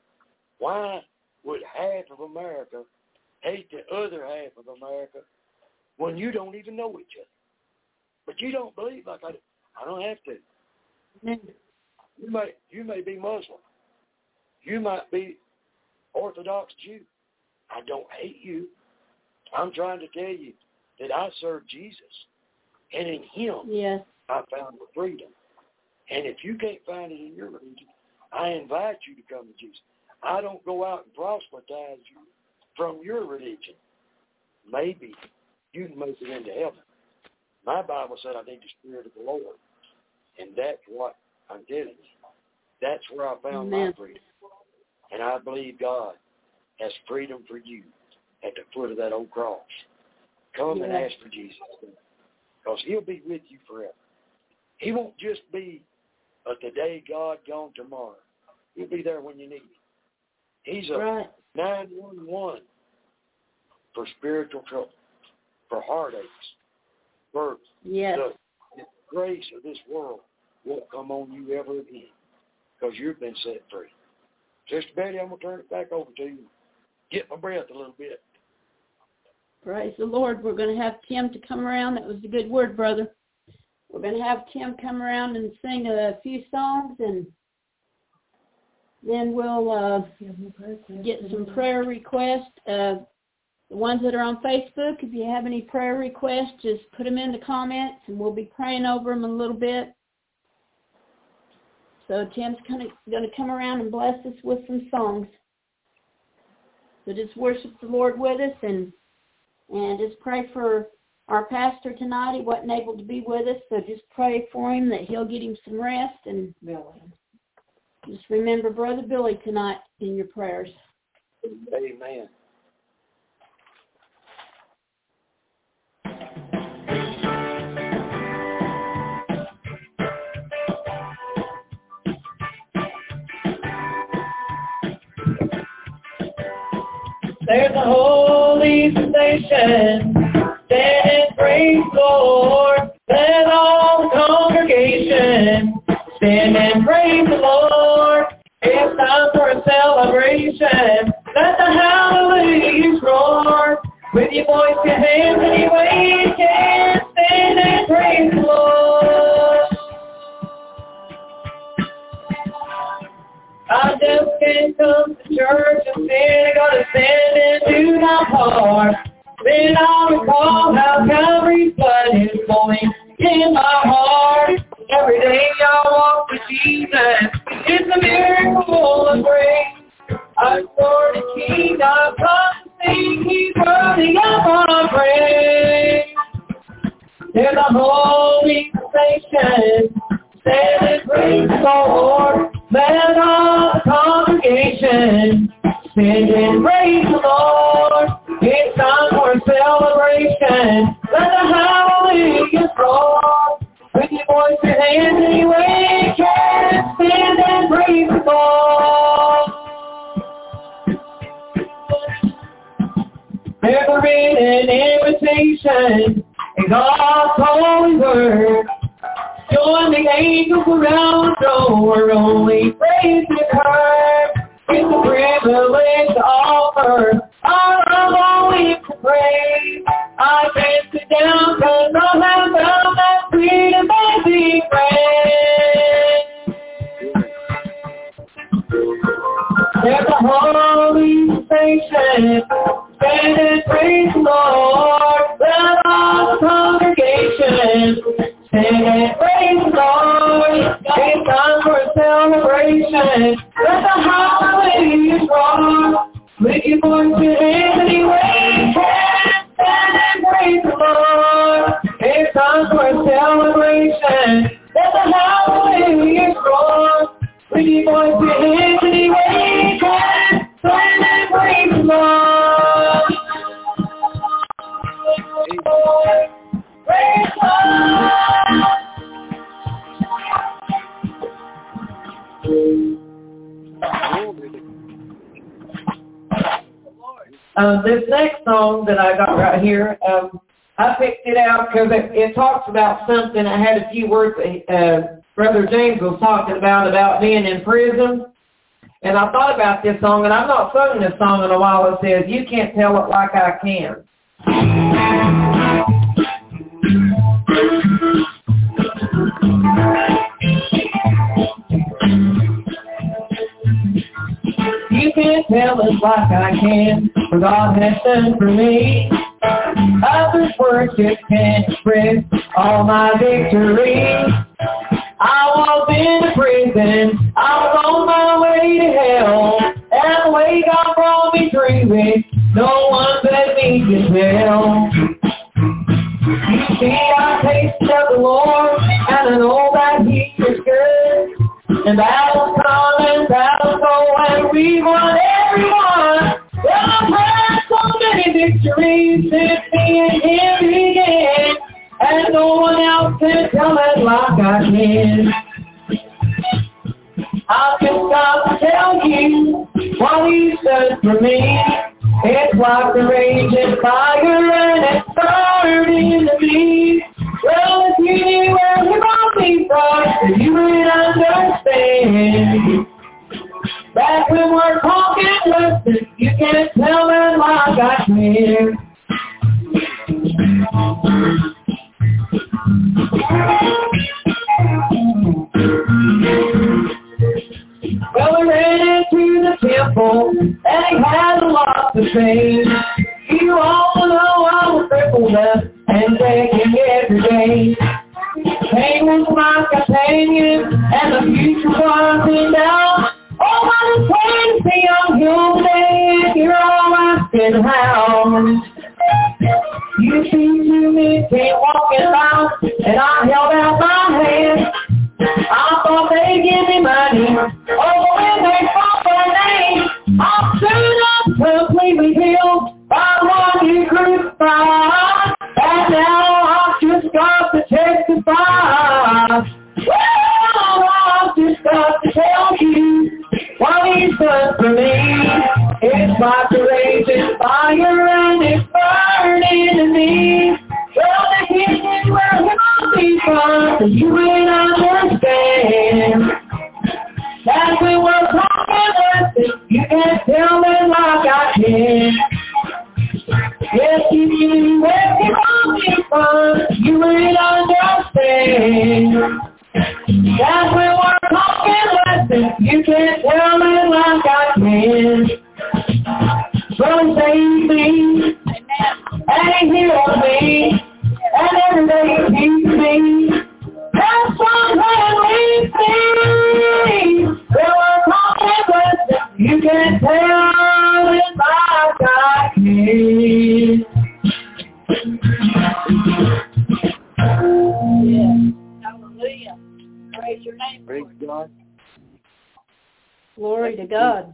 Why would half of America hate the other half of America when you don't even know each other? But you don't believe like I do. I don't have to. You may be Muslim. You might be Orthodox Jew. I don't hate you. I'm trying to tell you that I serve Jesus. And in him, I found the freedom. And if you can't find it in your religion, I invite you to come to Jesus. I don't go out and proselytize you from your religion. Maybe you can make it into heaven. My Bible said I need the Spirit of the Lord. And that's what I'm telling you. That's where I found my freedom. And I believe God has freedom for you at the foot of that old cross. Come and ask for Jesus. Because he'll be with you forever. He won't just be a today God, gone tomorrow. He'll be there when you need him. He's a 911 for spiritual trouble, for heartaches, for the grace of this world won't come on you ever again because you've been set free. Sister Betty, I'm going to turn it back over to you. Get my breath a little bit. Praise the Lord. We're going to have Tim to come around. That was a good word, brother. We're going to have Tim come around and sing a few songs, and then we'll get some prayer requests. The ones that are on Facebook, if you have any prayer requests, just put them in the comments, and we'll be praying over them a little bit. So Tim's going to come around and bless us with some songs. So just worship the Lord with us, and just pray for our pastor tonight. He wasn't able to be with us, so just pray for him that he'll get him some rest. And just remember Brother Billy tonight in your prayers. Amen. There's a holy station, stand and praise the Lord. Let all the congregation stand and praise the Lord. It's time for a celebration. Let the hallelujahs roar. With your voice and hands any way you can, stand and praise the Lord. I just can't come to church and sin. I gotta stand and do my part. Then I'll recall how Calvary's blood is flowing in my heart. Every day I walk with Jesus. It's a miracle of grace. I'm Lord and King. I've come to sing. He's worthy of our praise. There's a holy station. Stand and praise the Lord. Let all the congregation stand and praise the Lord. It's time for a celebration. Let the hallelujahs roar. With your voice and hands any way you can, stand and praise the Lord. Never been an invitation in God's holy word. Join the angels around the throne where only praise is heard. It's a privilege to offer our love always to praise. I can't sit down because I have found that sweet and amazing friend. There's a holy station, stand and praise the Lord. Let all the congregation stand and praise the Lord. It's time for a celebration. Let the hallelujahs roar. With your voice and hands any way you can, stand and praise the Lord. It's time for a celebration. Lord. Praise Lord. This next song that I got right here, I picked it out because it talks about something. I had a few words Brother James was talking about being in prison. And I thought about this song, and I've not sung this song in a while. It says, "You can't tell it like I can." You can't tell it like I can, for God has done for me. Others' words just can't express all my victory. I was in a prison, I was on my way to hell, and the way God brought me through it, no one but me can tell. You see, I tasted of the Lord, and I know that He is good. And battles come and battles go, and we won every one. Well, I've had so many victories since me and Him began, and no one else can tell it like I can. I've just got to tell you what He's done for me. It's like the raging fire and it's burning to me. Well, if you knew where He brought me from, you would understand. Back when we're talking lessons, you can't tell it like I can. Well, we ran into the temple, and he had a lot to say. You all know I was crippled up and begging every day. Pain was my companion, and the future was in doubt. Oh, I was praying to see I'm healed today, and you're all asking how. You see two men came walking by, and I held out my hand. I thought they'd give me money, oh, when they called my name, I'm soon completely healed by the one you crucified, and now I've just got to testify. Well, I've just got to tell you what He's done for me. It's like the raging fire and it's burning in me. Well, the hidden where He must be from, you will understand. That we were talking lessons, you can't tell me like I can. Yes, you knew where He brought me from, you will understand. That we were talking lessons, you can't tell me like I can. Well, He saved me, and He healed me, and every day He keeps me. That's something we see. Well, we're talking lessons, you can't tell it like I can. Yeah. Hallelujah. Praise your name. Praise God. Glory to God.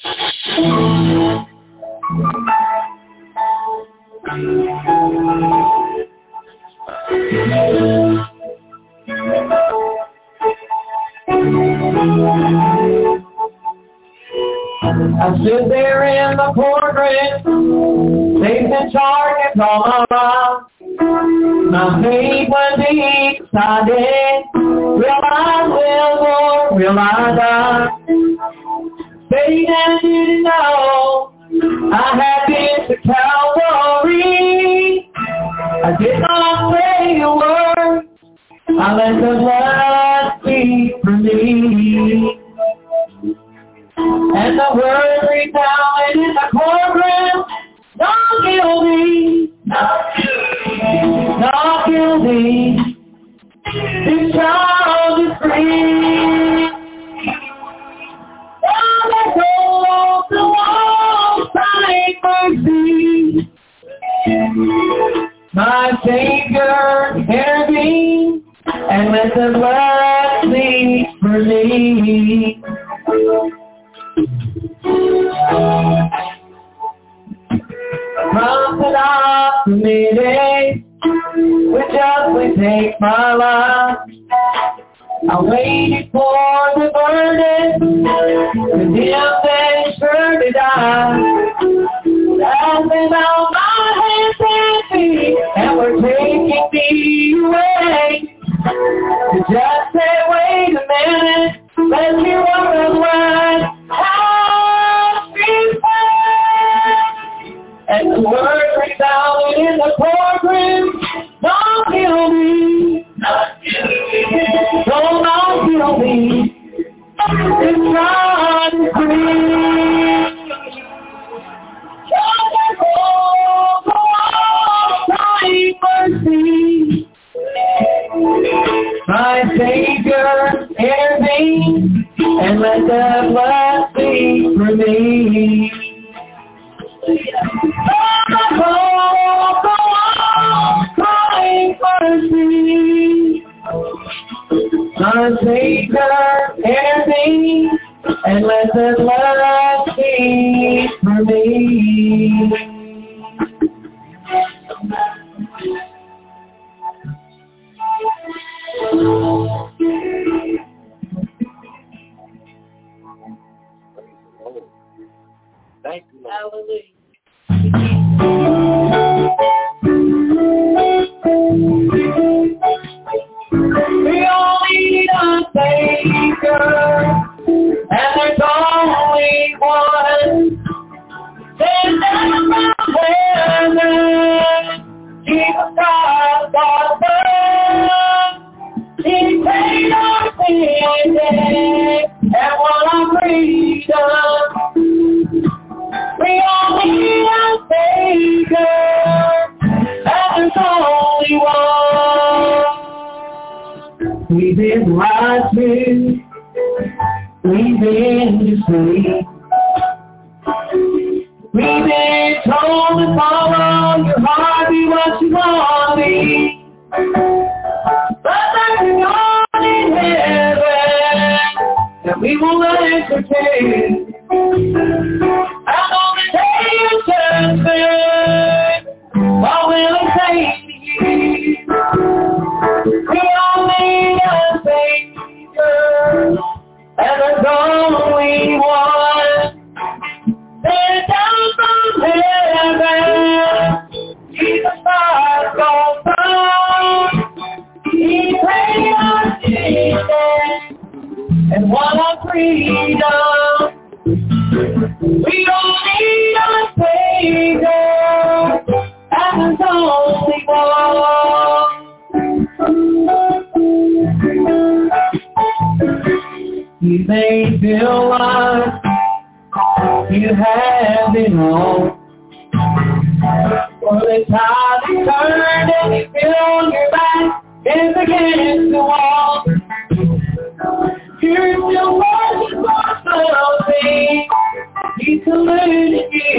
I stood there in the courtroom, Satan's in charge and all my life. My faith was decided, will I live or will I die? Satan didn't know I had been to Calvary. I did not say a word, I let the blood speak for me. And the word resounded in the courtroom, not guilty, not guilty. This child is free. Now let go of the wall, find mercy. My Savior intervened, and let the blood speak for me. thoughts that I committed would justly take my life. I waited for the burden, condemned and sure to die. As they bound my hands and feet and were taking me away, to just say, wait a minute, let's hear what the word has been said. And the word resounded in the courtroom, don't kill me, don't kill me, it's God is free. Mercy, my Savior, intervene and let the blood speak for me. Go on, crying mercy, my Savior, intervene and let the blood speak for me. Thank you, Lord. Hallelujah. We all need a Savior, and there's only one. Send down from heaven, Jesus Christ our Son. He paid our sin and won our freedom. We all need a Savior, and there's only one. We've been lied to, we've been deceived, we've been told to follow your heart, be what you want to be. But there's a God in heaven that we will entertain. I'm on the day of judgment, what will it take to you? We all need a Savior, and there's only one. Send down from heaven, Jesus Christ our Son. He paid our sin and won our freedom. We don't need a Savior, and there's only one. You may feel like you have it all, for the tide is turned and you feel on your back is against the wall. You're still watching for something He's eluded you.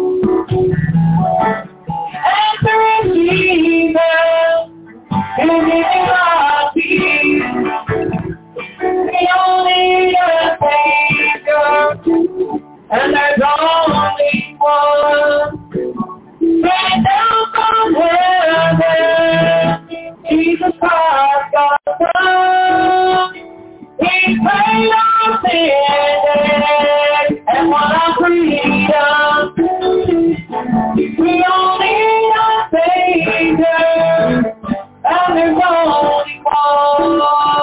Answer is Jesus, and give you my peace. We all need a Savior, and there's only one. Send down from heaven, Jesus Christ our Son. He paid our sin and won our freedom. We all need a Savior, and there's only one.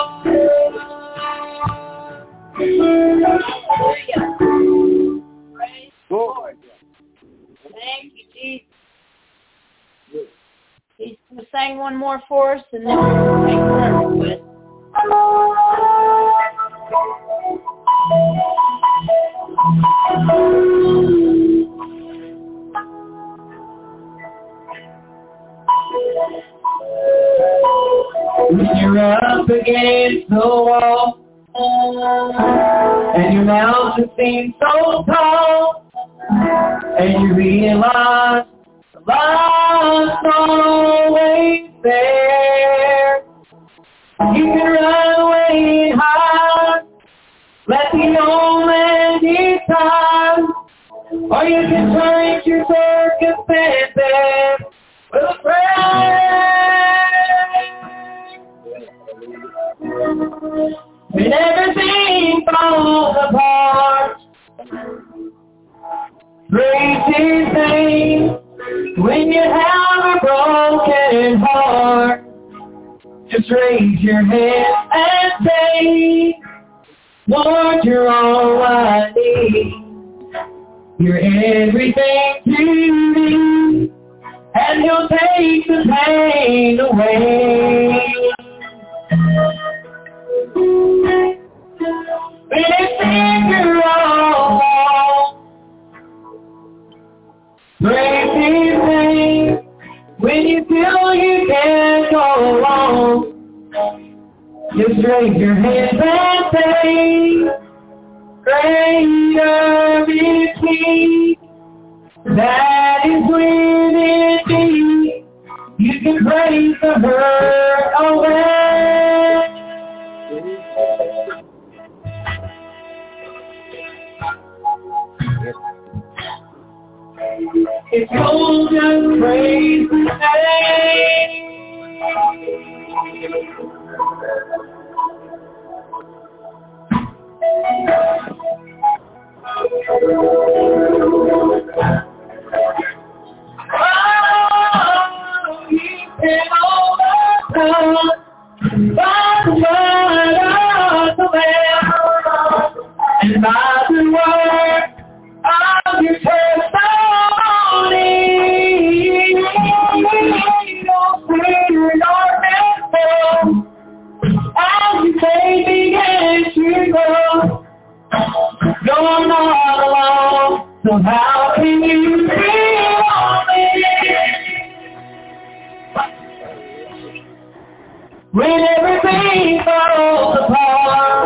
Hallelujah. Praise the Lord. Thank you, Jesus. He's going to sing one more for us, and then we'll take prayer request. When you're up against the wall, and your mountain seems so tall, and you realize the light's not always there, you can run away and hide, let the old man decide, or Or you can change your circumstances with a prayer. When everything falls apart, praise His name. When you have a broken heart, just raise your hand and say, Lord, you're all I need. You're everything to me, and He'll take the pain away. When you think you're all alone, praise His name. When you feel you can't go on, just raise your hands and say, greater is He that is within me. You can praise the hurt away. If you'll just praise His name. By the blood of the Lamb and by the word of your testimony, no fear nor fear, as you take me as you go. You're not alone, so how can you feel lonely? When everything falls apart,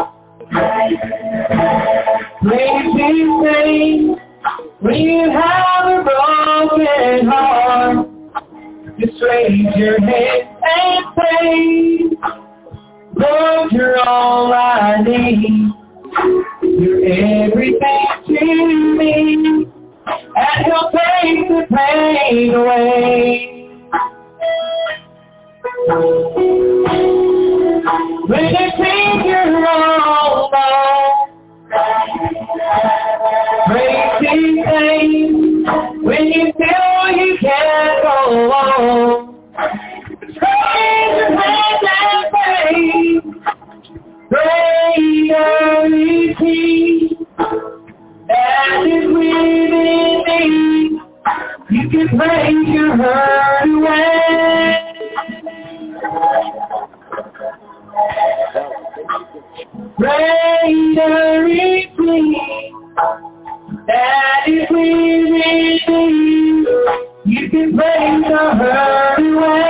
praise His name. When you have a broken heart, just raise your head and say, Lord, you're all I need. You're everything to me, and He'll take the pain away. When you think you're all alone, praise His name. When you feel you can't go on, praise His name and praise. Greater is He that is within me. You can praise your hurt away. Greater is He that is within me. You can praise your hurt away.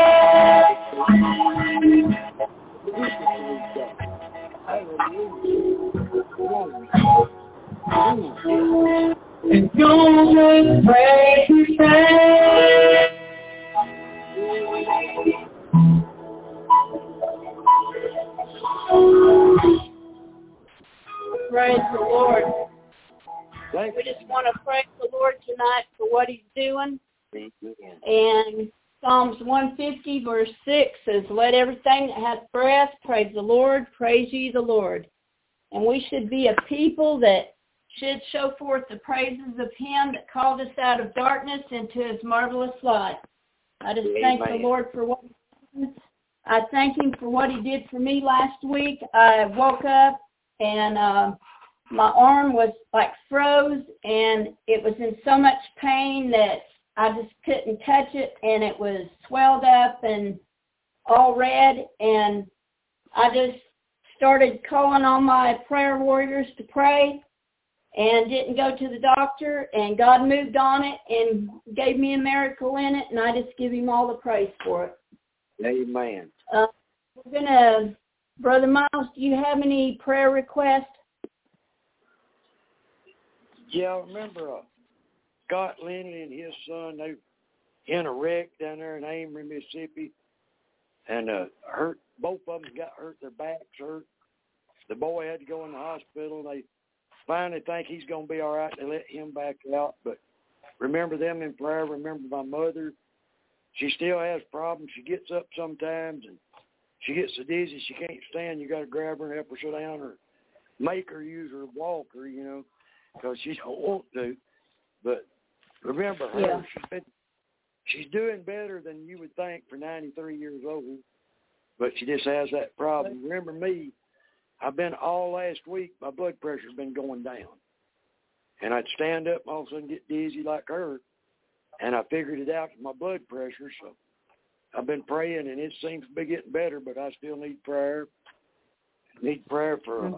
And you'll just praise His name. Praise the Lord. We just want to praise the Lord tonight for what He's doing. And Psalms 150 verse 6 says, let everything that hath breath praise the Lord, praise ye the Lord. And we should be a people that should show forth the praises of Him that called us out of darkness into His marvelous light. I just thank the Lord for what He's done. I thank Him for what He did for me last week. I woke up and my arm was like froze, and it was in so much pain that I just couldn't touch it, and it was swelled up and all red, and I just started calling on my prayer warriors to pray and didn't go to the doctor, and God moved on it and gave me a miracle in it, and I just give Him all the praise for it. Amen. We're going to, Brother Miles, do you have any prayer requests? Yeah, I remember Scott Lenny and his son, they in a wreck down there in Amory, Mississippi, and hurt. Both of them got hurt. Their backs hurt. The boy had to go in the hospital. They finally think he's going to be all right. They let him back out, but remember them in prayer. Remember my mother. She still has problems. She gets up sometimes, and she gets so dizzy she can't stand. You got to grab her and help her sit down, or make her use her walker, because she don't want to. But remember her. Yeah. She's doing better than you would think for 93 years old, but she just has that problem. Remember me, I've been all last week, my blood pressure's been going down. And I'd stand up and all of a sudden get dizzy like her, and I figured it out with my blood pressure, so I've been praying, and it seems to be getting better, but I still need prayer. I need prayer for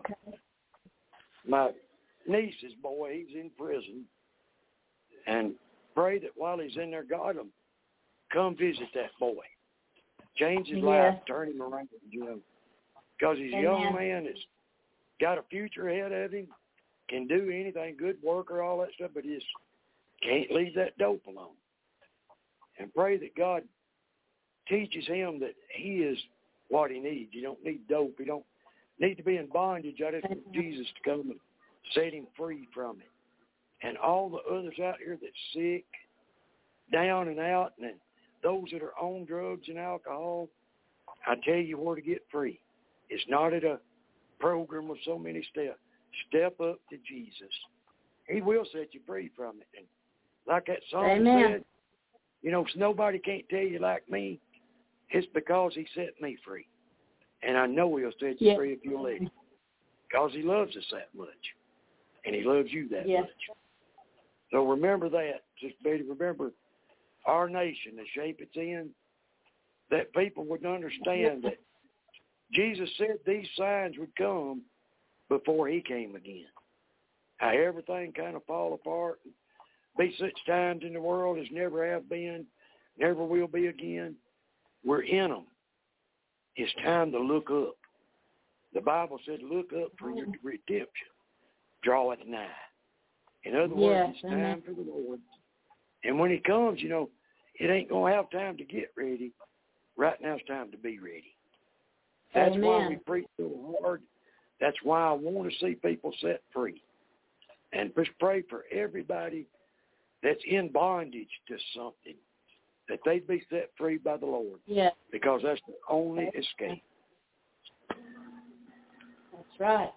my niece's boy. He's in prison, and pray that while he's in there, God will come visit that boy. Change his life, turn him around, because he's a young man that's got a future ahead of him, can do anything, good worker, all that stuff, but he just can't leave that dope alone. And pray that God teaches him that he is what he needs. You don't need dope. You don't need to be in bondage. I just want Jesus to come and set him free from it. And all the others out here that's sick, down and out, and those that are on drugs and alcohol, I tell you where to get free. It's not at a program with so many steps. Step up to Jesus. He will set you free from it. And like that song said, nobody can't tell you like me. It's because he set me free. And I know he'll set you free if you'll let him. Because he loves us that much. And he loves you that much. So remember that. Just remember our nation, the shape it's in, that people would understand that Jesus said these signs would come before he came again. How everything kind of fall apart. Be such times in the world as never have been, never will be again. We're in them. It's time to look up. The Bible said, look up for your redemption. Draw it nigh. In other words, it's time for the Lord. And when he comes, it ain't going to have time to get ready. Right now it's time to be ready. That's why we preach so hard. That's why I want to see people set free. And just pray for everybody that's in bondage to something, that they'd be set free by the Lord. Yeah. Because that's the only escape. That's right.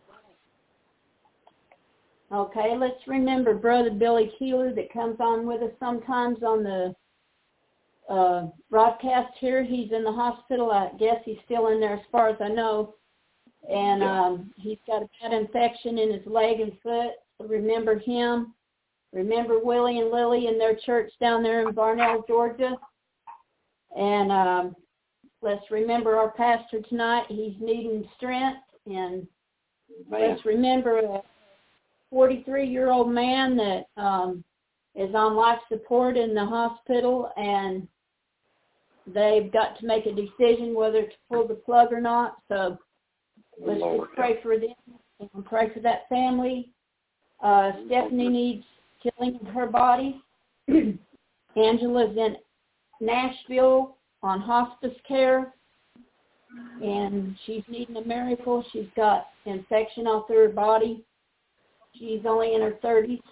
Okay, let's remember Brother Billy Keeler that comes on with us sometimes on the broadcast here. He's in the hospital. I guess he's still in there as far as I know. And he's got a bad infection in his leg and foot. So remember him. Remember Willie and Lily in their church down there in Barnell, Georgia. And let's remember our pastor tonight. He's needing strength. And let's remember a 43-year-old man that is on life support in the hospital, and they've got to make a decision whether to pull the plug or not. So let's just pray for them and pray for that family. Stephanie needs healing in her body. Angela's in Nashville on hospice care, and she's needing a miracle. She's got infection all through her body. She's only in her 30s.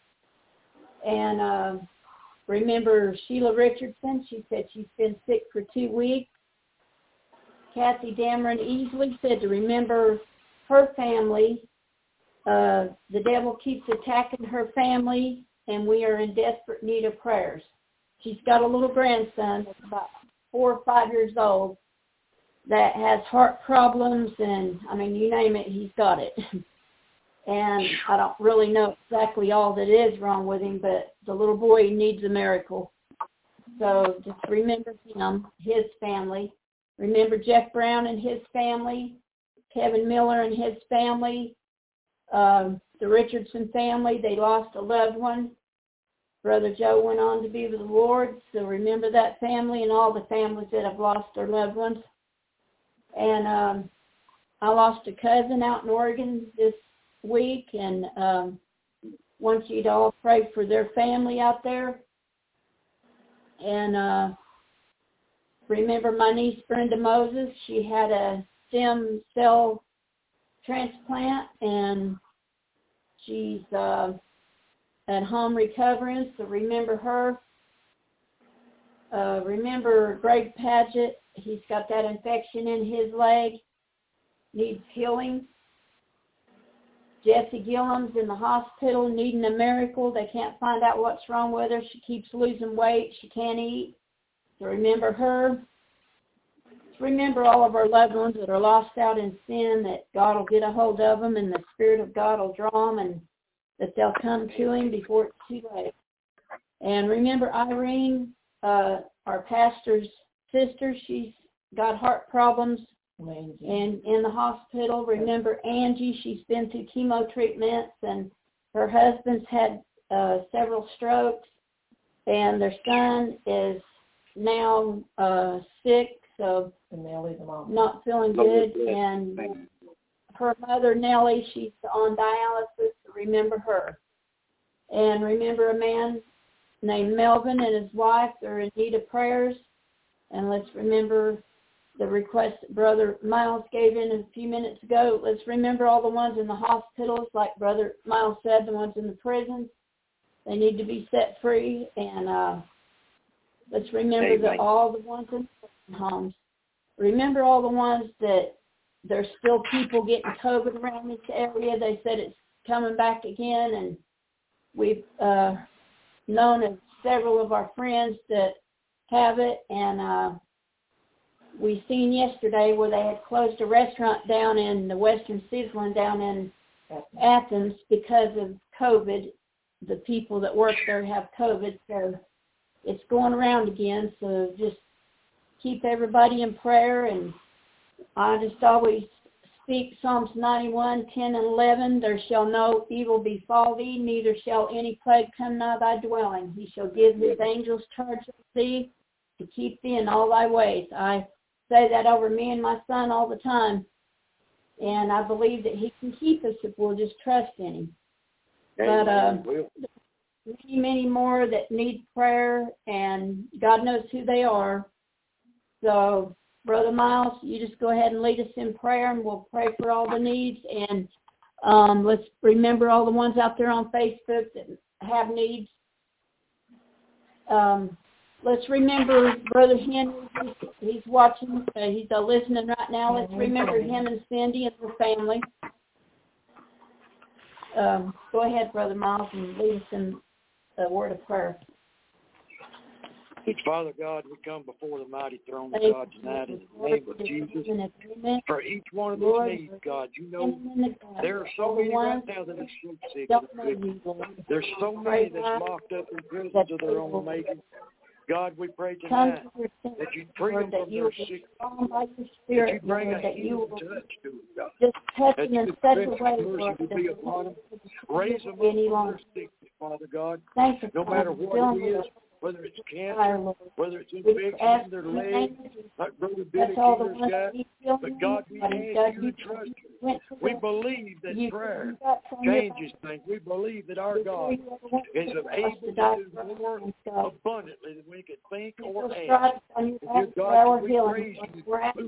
And remember Sheila Richardson. She said she's been sick for 2 weeks. Kathy Dameron Easley said to remember her family. The devil keeps attacking her family, and we are in desperate need of prayers. She's got a little grandson that's about 4 or 5 years old that has heart problems, and, you name it, he's got it. And I don't really know exactly all that is wrong with him, but the little boy needs a miracle. So just remember him, his family. Remember Jeff Brown and his family, Kevin Miller and his family, the Richardson family. They lost a loved one. Brother Joe went on to be with the Lord, so remember that family and all the families that have lost their loved ones. And I lost a cousin out in Oregon this week, and want you to all pray for their family out there. And remember my niece Brenda Moses. She had a stem cell transplant, and she's at home recovering, so remember her. Remember Greg Padgett. He's got that infection in his leg, needs healing. Jessie Gillum's in the hospital needing a miracle. They can't find out what's wrong with her. She keeps losing weight. She can't eat. So remember her. Remember all of our loved ones that are lost out in sin, that God will get a hold of them and the Spirit of God will draw them and that they'll come to Him before it's too late. And remember Irene, our pastor's sister. She's got heart problems and in the hospital. Remember Angie, she's been through chemo treatments, and her husband's had several strokes, and their son is now sick, so not feeling good. And her mother, Nellie, she's on dialysis, so remember her. And remember a man named Melvin and his wife. They're in need of prayers. And let's remember the request that Brother Miles gave in a few minutes ago. Let's remember all the ones in the hospitals, like Brother Miles said, the ones in the prisons. They need to be set free. And let's remember that all the ones in the homes. Remember all the ones that there's still people getting COVID around this area. They said it's coming back again, and we've known of several of our friends that have it, and we seen yesterday where they had closed a restaurant down in the Western Sizzlin down in Athens because of COVID. The people that work there have COVID, so it's going around again. So just keep everybody in prayer, and I just always speak Psalms 91, 10 and 11. There shall no evil befall thee, neither shall any plague come nigh thy dwelling. He shall give his angels charge of thee to keep thee in all thy ways. I say that over me and my son all the time, and I believe that he can keep us if we'll just trust in him. But many, many more that need prayer, and God knows who they are. So, Brother Miles, you just go ahead and lead us in prayer, and we'll pray for all the needs. And let's remember all the ones out there on Facebook that have needs. Let's remember Brother Henry. He's watching. He's listening right now. Let's remember him and Cindy and their family. Go ahead, Brother Miles, and lead us in a word of prayer. Father God, we come before the mighty throne of God tonight in the name of Jesus. For each one of those needs, God, you know there are so many right now that are so sick. There's so many that's locked up in prisons of their own making. God, we pray tonight that you free them from their sickness, that you bring a healing touch to them, God. That you expect mercy to be upon them. Raise them up from their sickness, Father God, no matter what it is. Whether it's cancer, whether it's infection in their legs, like Brother Billy Kinger's got. But God, we ask you to trust you. We believe that prayer changes things. We believe that our God is able to do more abundantly than we could think or ask. Dear God, we praise you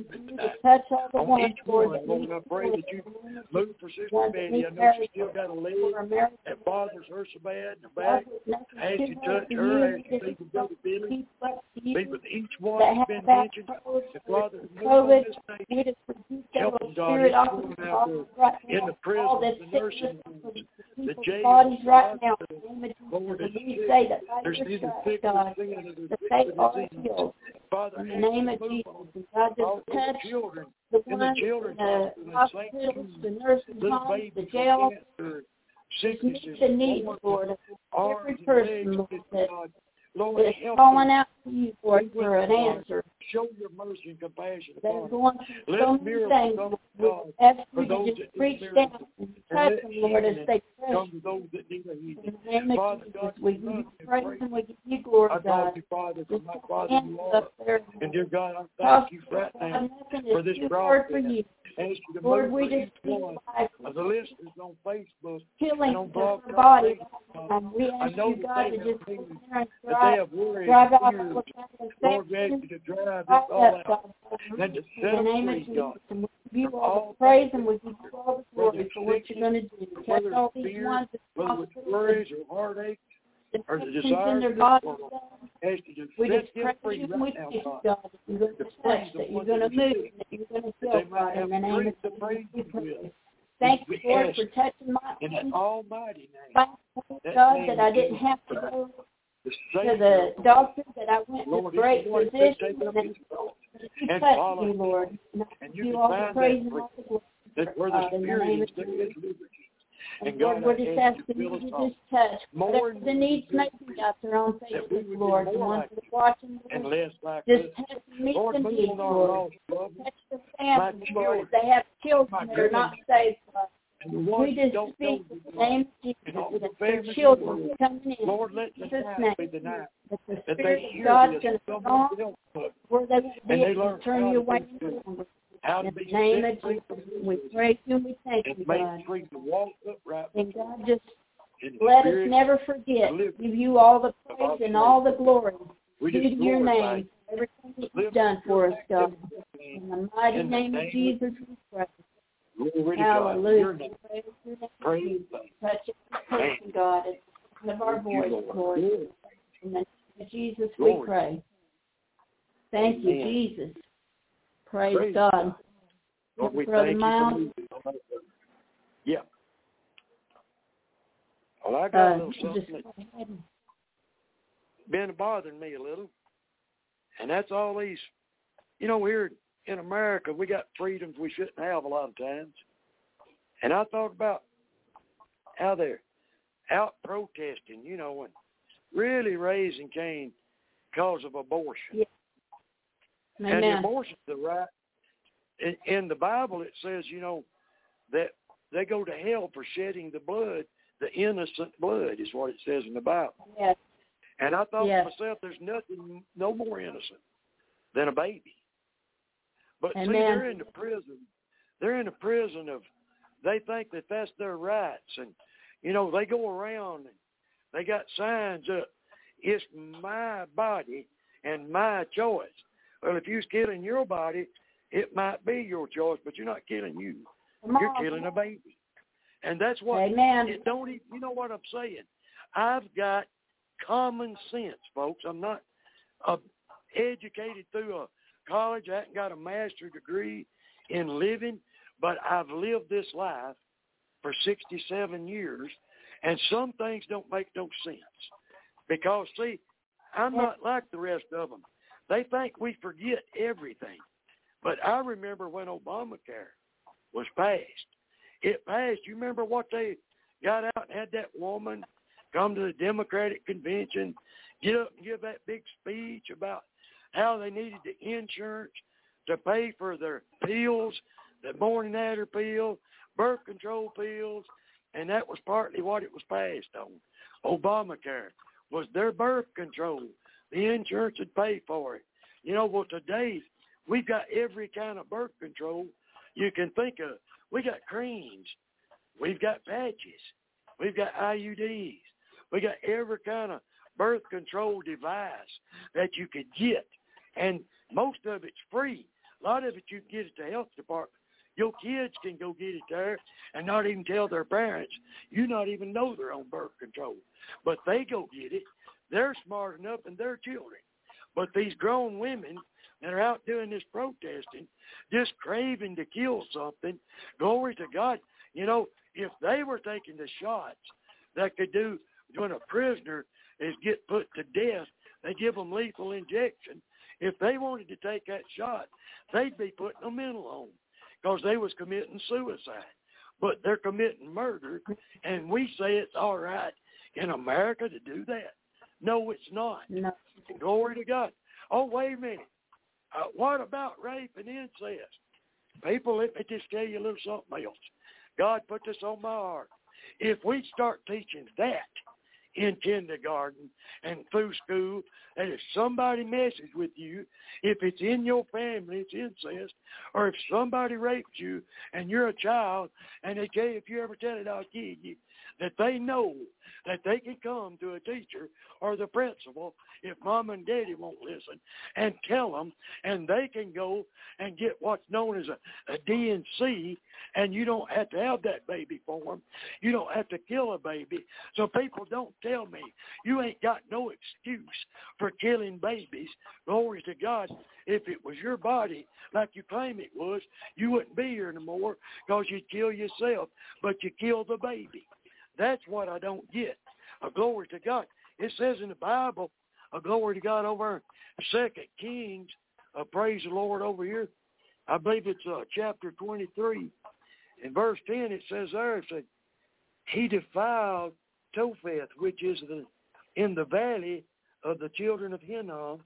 on each one. Lord, I pray that you move for Sister Betty. I know she's still got a leg that bothers her so bad in the back. As you touch her, as you speak with Brother Billy, speak with each one that's been mentioned. And Father, move on this nation. Help them, God, each one out there in the prisons, the nursing homes, the jails, right now. Lord, We say that there's neither sick God, nor sin, that they are healed. Father, In the name of Jesus, God, just touch children the in ones the children's in the hospitals, the nursing homes, the jails. Just meet the needs, Lord, of every person, Lord, that is calling out to you, Lord, for an answer. Show your mercy and compassion They're upon going through so many things. We ask you to just reach down and touch them, Lord, as they pray. come to those that need a healing. In the name of Father Jesus, God, we give you praise and we give you glory, I God. thank you, Father, for Just my put Father hands you up are. there. And dear God, I thank you right now Nothing for is this too hard for broadcast. you. Ask you to Lord, move we for just each speak one life, of the listeners on Facebook healing and on to Blog her Talk body. Radio. We I ask know you, that God, they to have just needs, go there and that they have worries drive and out fears. all kind of Lord, we ask infections. you to drive this Right all up, out God. and to In set the them name of free, Jesus, God. and we give you all the praise and we give you all the glory for what you're going to do. Touch all these ones that whether it's worries or heartache or the desire in their of body, this world, ask you to we set just them praise free you and right we now, thank you, God. God, that you're going to touch, that you're going to move, that you're going to That heal, they might God, in have the name of strength to Jesus. praise We you with. pray. Thank you, We Lord, ask for touching my in that hand. almighty name. Thank God that I didn't have to go to the doctor, that I went to the great physician, and you touched me, Lord. And you all the praise and all the glory, God, in the name of Jesus. And Lord, we're just asking you to just touch whatever the needs may be out there on Facebook, Lord, the ones that are watching, Lord, just touch me and needs, Lord. Touch the families, Lord, if they have children that are not saved, God. We just speak in the name of Jesus that their children are coming in. Lord, let Jesus' the name. be the night That the that Spirit they of hear God's this going to from come on, someone else, where they will and be they able learn to turn how your to way be good, in how to the be name set of free Jesus. from We sin, praise you and we thank and you, made God. free to walk upright. And God, just in the let us Spirit never forget. live Give you all the of praise our and all the faith. glory. We Due just to your glorify name, you. everything that Live you've done for us, God. in In the mighty the name of name Jesus, we pray. Glory to God. Hallelujah. Your name. Praise your name, Praise Jesus. God. Touch every person, God, at the sound of our Thank you, voice, Lord. Lord. Glory. In the name of Jesus, we Glory. pray. Thank you, Amen. Jesus. Praise Praise God. God. Lord, we Brother thank you Miles? for moving on that. Yeah. Well, I got a little something Just that's go ahead and been bothering me a little, and that's all these, here in America, we got freedoms we shouldn't have a lot of times. And I thought about how they're out protesting, and really raising Cain because of abortion. Yeah. And Amen. abortion's the right. In the Bible, it says, that they go to hell for shedding the blood, the innocent blood is what it says in the Bible. Yes. And I thought Yes. to myself, there's nothing no more innocent than a baby. But Amen. see, they're in the prison. They're in the prison of, they think that that's their rights. And, they go around and they got signs up, it's my body and my choice. Well, if you're killing your body, it might be your choice, but you're not killing you. You're killing a baby. And that's what, Amen. it don't even, you know what I'm saying? I've got common sense, folks. I'm not educated through a college. I haven't got a master's degree in living, but I've lived this life for 67 years, and some things don't make no sense. Because, see, I'm not like the rest of them. They think we forget everything. But I remember when Obamacare was passed. It passed. You remember what they got out and had that woman come to the Democratic convention, get up and give that big speech about how they needed the insurance to pay for their pills, the morning after pill, birth control pills, and that was partly what it was passed on. Obamacare was their birth control. The insurance would pay for it. Well, today we've got every kind of birth control you can think of. We got creams. We've got patches. We've got IUDs. We got every kind of birth control device that you could get. And most of it's free. A lot of it you can get at the health department. Your kids can go get it there and not even tell their parents. You not even know they're on birth control. But they go get it. They're smart enough and they're children. But these grown women that are out doing this protesting, just craving to kill something, glory to God. If they were taking the shots that could do when a prisoner is get put to death, they give them lethal injection. If they wanted to take that shot, they'd be putting a mental home because they was committing suicide. But they're committing murder, and we say it's all right in America to do that. No, it's not. No. Glory to God. Oh, wait a minute. What about rape and incest? People, let me just tell you a little something else. God put this on my heart. If we start teaching that in kindergarten and through school, and if somebody messes with you, if it's in your family, it's incest, or if somebody rapes you and you're a child and they tell you if you ever tell it, I'll kill you, that they know that they can come to a teacher or the principal if mom and daddy won't listen and tell them, and they can go and get what's known as a D&C, and you don't have to have that baby for them. You don't have to kill a baby. So people don't tell me, you ain't got no excuse for killing babies. Glory to God. If it was your body like you claim it was, you wouldn't be here no more because you'd kill yourself, but you kill the baby. That's what I don't get. Glory to God. It says in the Bible, glory to God, over 2 Kings, praise the Lord over here. I believe it's chapter 23. In verse 10, it says there, it said, he defiled Topheth, which is in the valley of the children of Hinnom,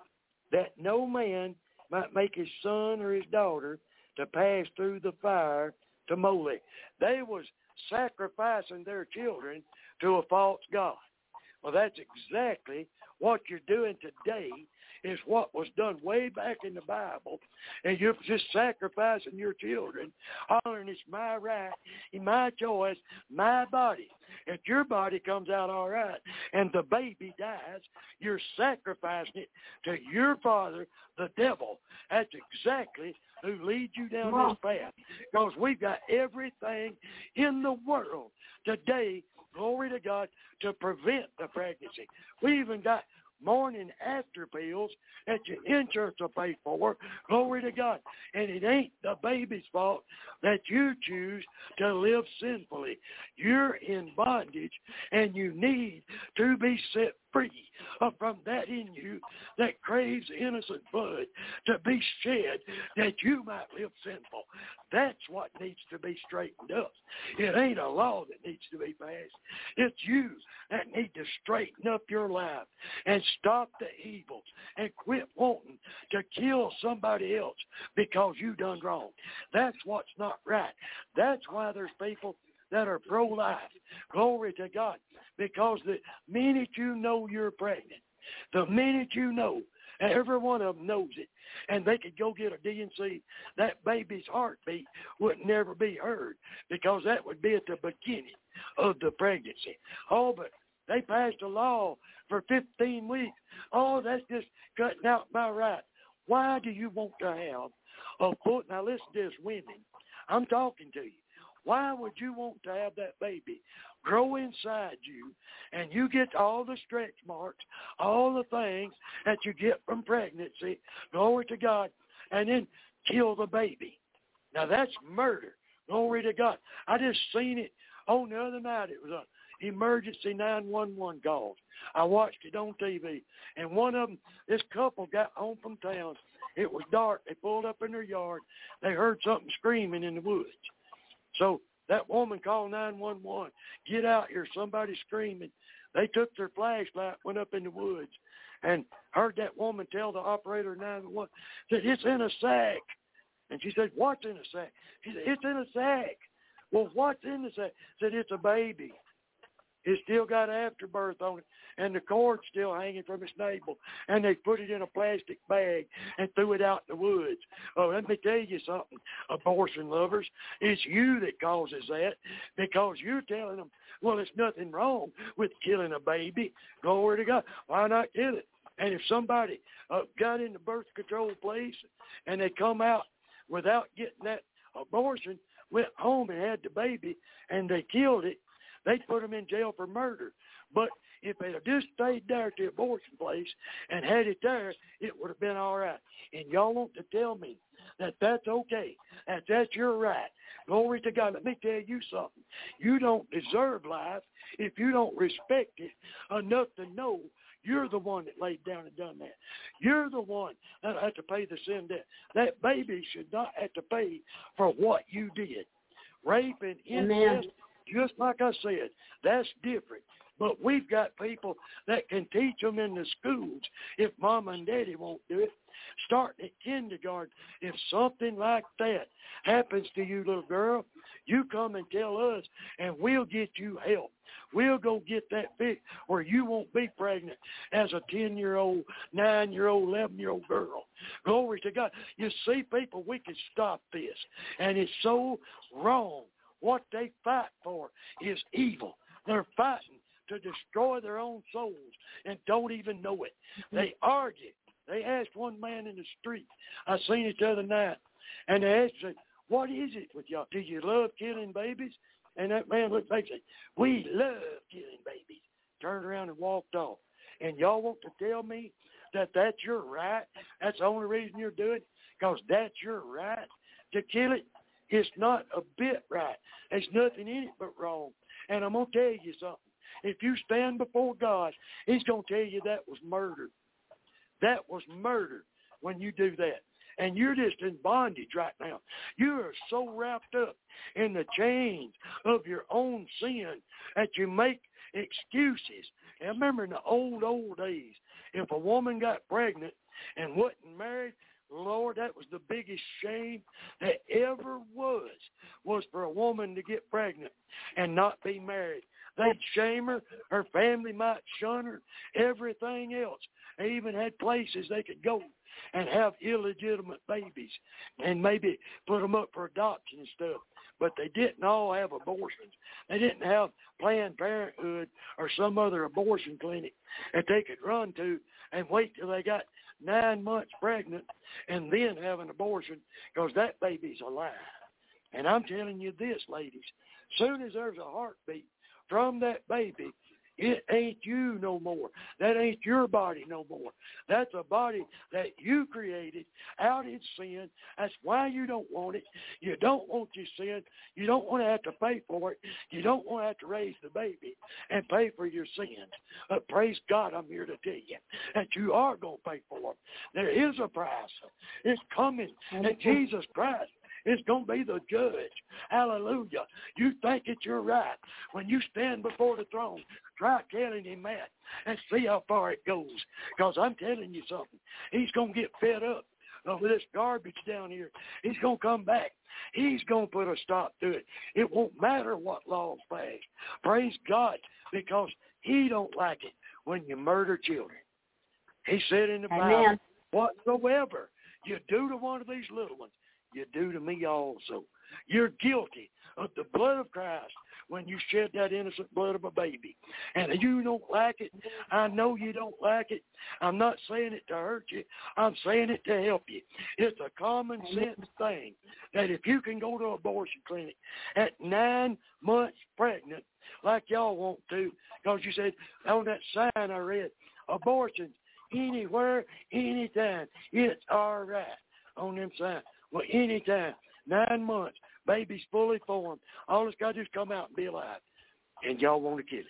that no man might make his son or his daughter to pass through the fire to Molech. They was sacrificing their children to a false god. Well, that's exactly what you're doing today is what was done way back in the Bible, and you're just sacrificing your children, hollering it's my right, my choice, my body. If your body comes out all right and the baby dies, you're sacrificing it to your father, the devil. That's exactly who leads you down this path, because we've got everything in the world today, glory to God, to prevent the pregnancy. We even got morning after pills that your insurance will pay for. Glory to God. And it ain't the baby's fault that you choose to live sinfully. You're in bondage, and you need to be set free from that in you that craves innocent blood to be shed that you might live sinful. That's what needs to be straightened up. It ain't a law that needs to be passed. It's you that need to straighten up your life and stop the evils and quit wanting to kill somebody else because you done wrong. That's what's not right. That's why there's people that are pro-life. Glory to God. Because the minute you know you're pregnant, the minute you know, every one of them knows it, and they could go get a D&C, that baby's heartbeat would never be heard, because that would be at the beginning of the pregnancy. Oh, but they passed a law for 15 weeks. Oh, that's just cutting out my right. Why do you want to have a foot? Now listen to this, women. I'm talking to you. Why would you want to have that baby grow inside you, and you get all the stretch marks, all the things that you get from pregnancy, glory to God, and then kill the baby? Now that's murder. Glory to God. I just seen it on the other night. It was a emergency 911 call. I watched it on TV, and one of them, this couple got home from town. It was dark. They pulled up in their yard. They heard something screaming in the woods. So that woman called 911. Get out here, somebody's screaming. They took their flashlight, went up in the woods, and heard that woman tell the operator 911, said, it's in a sack. And she said, what's in a sack? She said, it's in a sack. Well, what's in the sack? Said, it's a baby. It's still got afterbirth on it, and the cord's still hanging from its navel, and they put it in a plastic bag and threw it out in the woods. Oh, let me tell you something, abortion lovers. It's you that causes that, because you're telling them, well, there's nothing wrong with killing a baby. Glory to God. Why not kill it? And if somebody got in the birth control place and they come out without getting that abortion, went home and had the baby, and they killed it, they'd put them in jail for murder. But if they'd have just stayed there at the abortion place and had it there, it would have been all right. And y'all want to tell me that that's okay, that that's your right. Glory to God. Let me tell you something. You don't deserve life if you don't respect it enough to know you're the one that laid down and done that. You're the one that had to pay the sin debt. That baby should not have to pay for what you did. Rape and incest, just like I said, that's different. But we've got people that can teach them in the schools if mom and daddy won't do it. Starting at kindergarten, if something like that happens to you, little girl, you come and tell us, and we'll get you help. We'll go get that fixed where you won't be pregnant as a 10-year-old, 9-year-old, 11-year-old girl. Glory to God. You see, people, we can stop this. And it's so wrong what they fight for is evil. They're fighting to destroy their own souls and don't even know it. They argue. They asked one man in the street, I seen it the other night, and they asked him, what is it with y'all? Do you love killing babies? And that man looked back and said, we love killing babies. Turned around and walked off. And y'all want to tell me that that's your right? That's the only reason you're doing it? Because that's your right to kill it? It's not a bit right. There's nothing in it but wrong. And I'm going to tell you something. If you stand before God, He's going to tell you that was murder. That was murder when you do that. And you're just in bondage right now. You are so wrapped up in the chains of your own sin that you make excuses. And I remember in the old days, if a woman got pregnant and wasn't married, Lord, that was the biggest shame that ever was for a woman to get pregnant and not be married. They'd shame her. Her family might shun her. Everything else. They even had places they could go and have illegitimate babies and maybe put them up for adoption and stuff. But they didn't all have abortions. They didn't have Planned Parenthood or some other abortion clinic that they could run to and wait till they got 9 months pregnant and then have an abortion because that baby's alive. And I'm telling you this, ladies, soon as there's a heartbeat from that baby, it ain't you no more. That ain't your body no more. That's a body that you created out in sin. That's why you don't want it. You don't want your sin. You don't want to have to pay for it. You don't want to have to raise the baby and pay for your sins. But praise God, I'm here to tell you that you are going to pay for them. There is a price. It's coming. And Jesus Christ is going to be the judge. Hallelujah. You think it's your right. When you stand before the throne, try telling him that and see how far it goes. Because I'm telling you something. He's going to get fed up with this garbage down here. He's going to come back. He's going to put a stop to it. It won't matter what laws pass. Praise God, because He don't like it when you murder children. He said in the Bible, whatsoever you do to one of these little ones, you do to me also. You're guilty of the blood of Christ when you shed that innocent blood of a baby. And you don't like it. I know you don't like it. I'm not saying it to hurt you. I'm saying it to help you. It's a common sense thing that if you can go to an abortion clinic at 9 months pregnant, like y'all want to, because you said on that sign I read, abortions anywhere, anytime, it's all right on them signs. Well, anytime, 9 months, baby's fully formed. All it's got to do is come out and be alive. And y'all want to kill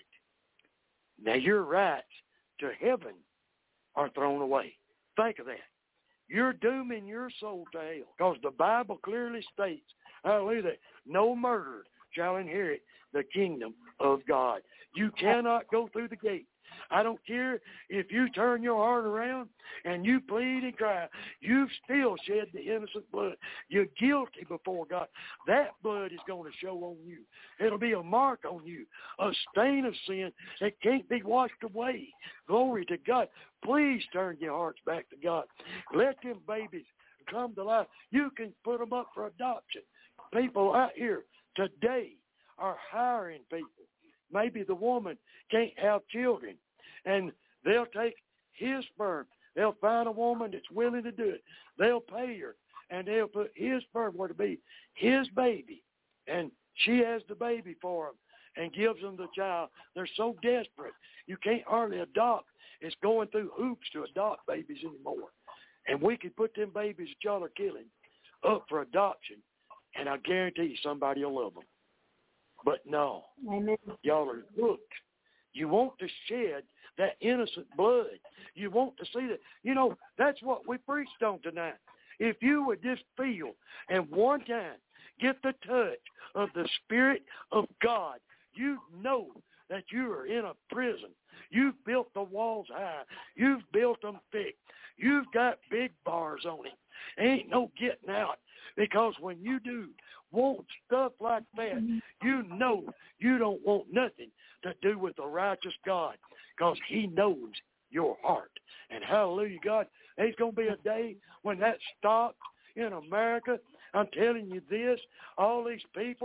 it. Now, your rights to heaven are thrown away. Think of that. You're dooming your soul to hell because the Bible clearly states, hallelujah, that no murderer shall inherit the kingdom of God. You cannot go through the gate. I don't care if you turn your heart around and you plead and cry. You've still shed the innocent blood. You're guilty before God. That blood is going to show on you. It'll be a mark on you, a stain of sin that can't be washed away. Glory to God. Please turn your hearts back to God. Let them babies come to life. You can put them up for adoption. People out here today are hiring people. Maybe the woman can't have children, and they'll take his sperm. They'll find a woman that's willing to do it. They'll pay her, and they'll put his sperm where to be his baby, and she has the baby for him and gives them the child. They're so desperate. You can't hardly adopt. It's going through hoops to adopt babies anymore. And we could put them babies that y'all are killing up for adoption, and I guarantee you somebody will love them. But no, Amen. Y'all are hooked. You want to shed that innocent blood. You want to see that. You know, that's what we preached on tonight. If you would just feel and one time get the touch of the Spirit of God, you know that you are in a prison. You've built the walls high. You've built them thick. You've got big bars on it. Ain't no getting out. Because when you do want stuff like that, you know you don't want nothing to do with the righteous God because He knows your heart. And hallelujah, God, there's going to be a day when that stops in America. I'm telling you this, all these people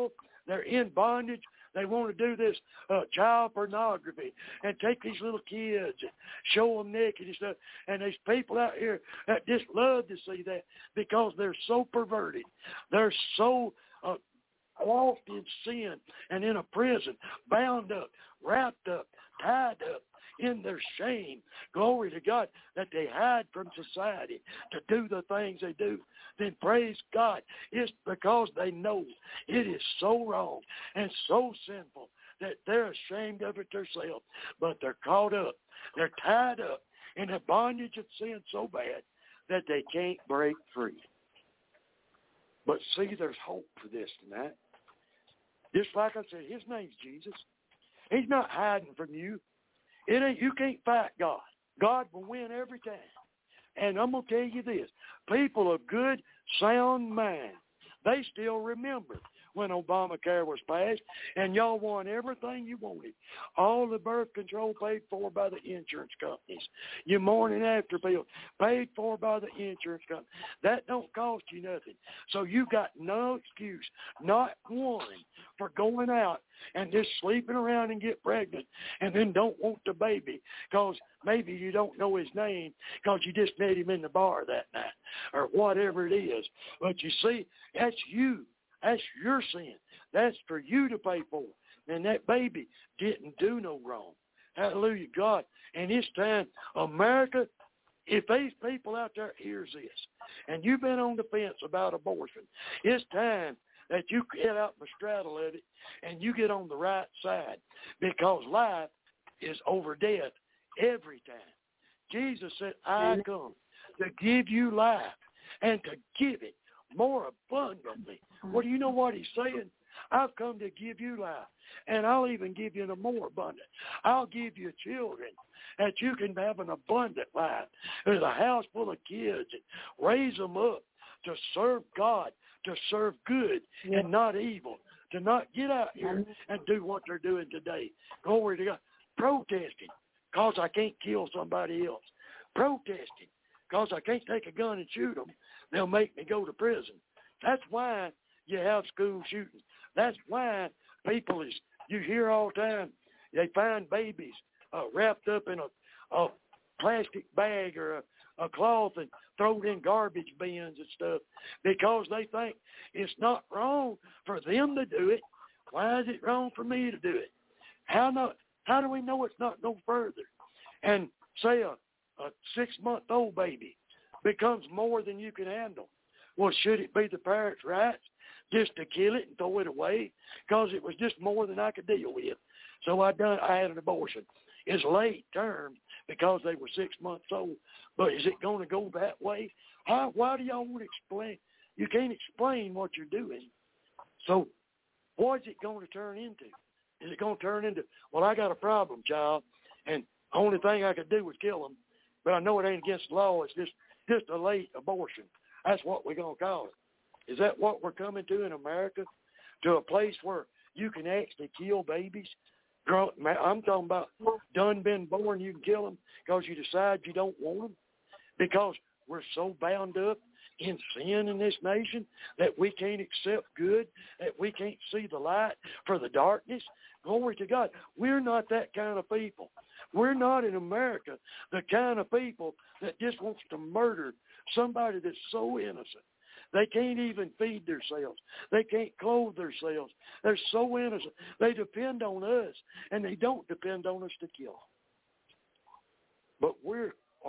They're in bondage. They want to do this child pornography and take these little kids and show them naked and stuff. And there's people out here that just love to see that because they're so perverted. They're so lost in sin and in a prison, bound up, wrapped up, tied up in their shame. Glory to God, that they hide from society to do the things they do. Then praise God, it's because they know it is so wrong and so sinful that they're ashamed of it themselves. But they're caught up, they're tied up in the bondage of sin so bad that they can't break free. But see, there's hope for this tonight. Just like I said, his name's Jesus. He's not hiding from you. It ain't, you can't fight God. God will win every time. And I'm going to tell you this. People of good, sound mind, they still remember when Obamacare was passed, and y'all won everything you wanted. All the birth control paid for by the insurance companies. Your morning after pill paid for by the insurance company. That don't cost you nothing. So you got no excuse, not one, for going out and just sleeping around and get pregnant and then don't want the baby because maybe you don't know his name because you just met him in the bar that night or whatever it is. But you see, that's you. That's your sin. That's for you to pay for. And that baby didn't do no wrong. Hallelujah, God. And it's time, America, if these people out there hears this, and you've been on the fence about abortion, it's time that you get out the straddle of it and you get on the right side, because life is over death every time. Jesus said, I come to give you life and to give it more abundantly. Well, do you know what he's saying? I've come to give you life, and I'll even give you the more abundant. I'll give you children that you can have an abundant life. There's a house full of kids and raise them up to serve God, to serve good and not evil, to not get out here and do what they're doing today. Glory to God. Protesting because I can't kill somebody else. Protesting because I can't take a gun and shoot them. They'll make me go to prison. That's why you have school shootings. That's why people is, you hear all the time, they find babies wrapped up in a plastic bag or a cloth and throw it in garbage bins and stuff because they think it's not wrong for them to do it. Why is it wrong for me to do it? How do we know it's not no further? And say a 6-month-old baby becomes more than you can handle. Well, should it be the parents' rights just to kill it and throw it away? Because it was just more than I could deal with. So I had an abortion. It's late term because they were 6 months old. But is it going to go that way? Why do y'all want to explain? You can't explain what you're doing. So what is it going to turn into? Is it going to turn into, well, I got a problem, child, and the only thing I could do was kill them. But I know it ain't against the law. It's just a late abortion. That's what we're going to call it. Is that what we're coming to in America? To a place where you can actually kill babies? I'm talking about done been born, you can kill them because you decide you don't want them? Because we're so bound up in sin in this nation that we can't accept good, that we can't see the light for the darkness? Glory to God. We're not that kind of people. We're not in America the kind of people that just wants to murder somebody that's so innocent. They can't even feed themselves. They can't clothe themselves. They're so innocent. They depend on us, and they don't depend on us to kill. But we're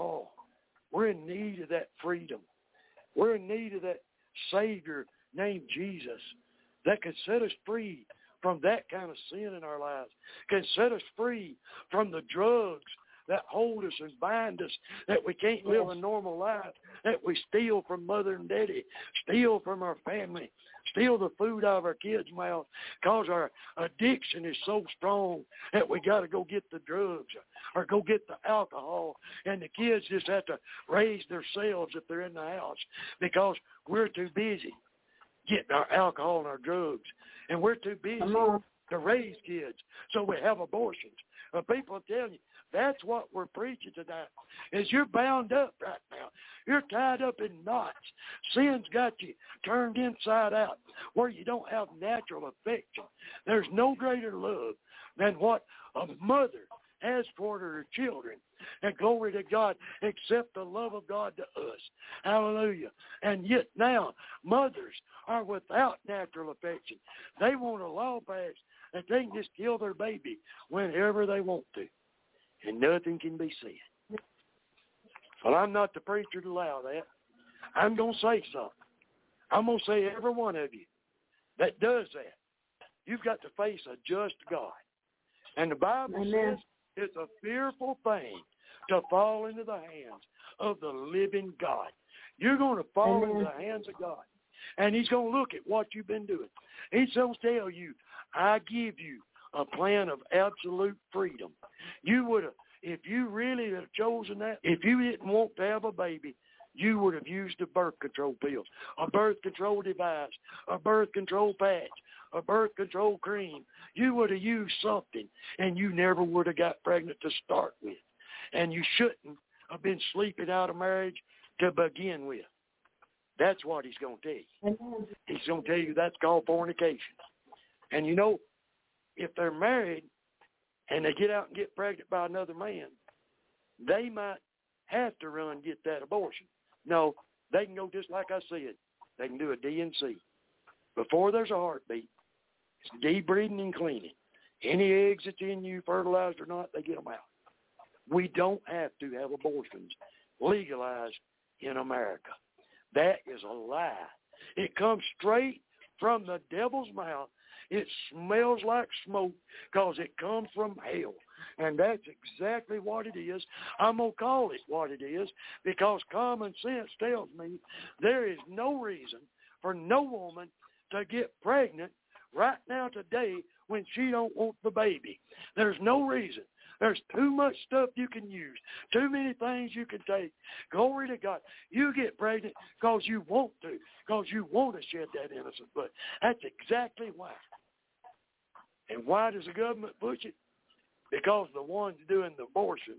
in need of that freedom. We're in need of that Savior named Jesus that can set us free from that kind of sin in our lives, can set us free from the drugs that hold us and bind us, that we can't live a normal life, that we steal from mother and daddy, steal from our family, steal the food out of our kids' mouths, because our addiction is so strong that we got to go get the drugs or go get the alcohol, and the kids just have to raise themselves if they're in the house because we're too busy getting our alcohol and our drugs, and we're too busy to raise kids, so we have abortions. People are telling you, that's what we're preaching tonight, is you're bound up right now. You're tied up in knots. Sin's got you turned inside out where you don't have natural affection. There's no greater love than what a mother has for her children. And glory to God, except the love of God to us. Hallelujah. And yet now, mothers are without natural affection. They want a law passed that they can just kill their baby whenever they want to. And nothing can be said. Well, I'm not the preacher to allow that. I'm going to say something. I'm going to say every one of you that does that, you've got to face a just God. And the Bible says it's a fearful thing to fall into the hands of the living God. You're going to fall into the hands of God. And he's going to look at what you've been doing. He's going to tell you, I give you a plan of absolute freedom. You would have, if you really had chosen that, if you didn't want to have a baby, you would have used a birth control pill, a birth control device, a birth control patch, a birth control cream. You would have used something, and you never would have got pregnant to start with. And you shouldn't have been sleeping out of marriage to begin with. That's what he's going to tell you. He's going to tell you that's called fornication. And you know, if they're married and they get out and get pregnant by another man, they might have to run and get that abortion. No, they can go just like I said. They can do a D&C. Before there's a heartbeat, it's debreeding and cleaning. Any eggs that's in you, fertilized or not, they get them out. We don't have to have abortions legalized in America. That is a lie. It comes straight from the devil's mouth. It smells like smoke because it comes from hell. And that's exactly what it is. I'm going to call it what it is because common sense tells me there is no reason for no woman to get pregnant right now today when she don't want the baby. There's no reason. There's too much stuff you can use, too many things you can take. Glory to God. You get pregnant because you want to, because you want to shed that innocent blood. That's exactly why. And why does the government push it? Because the ones doing the abortions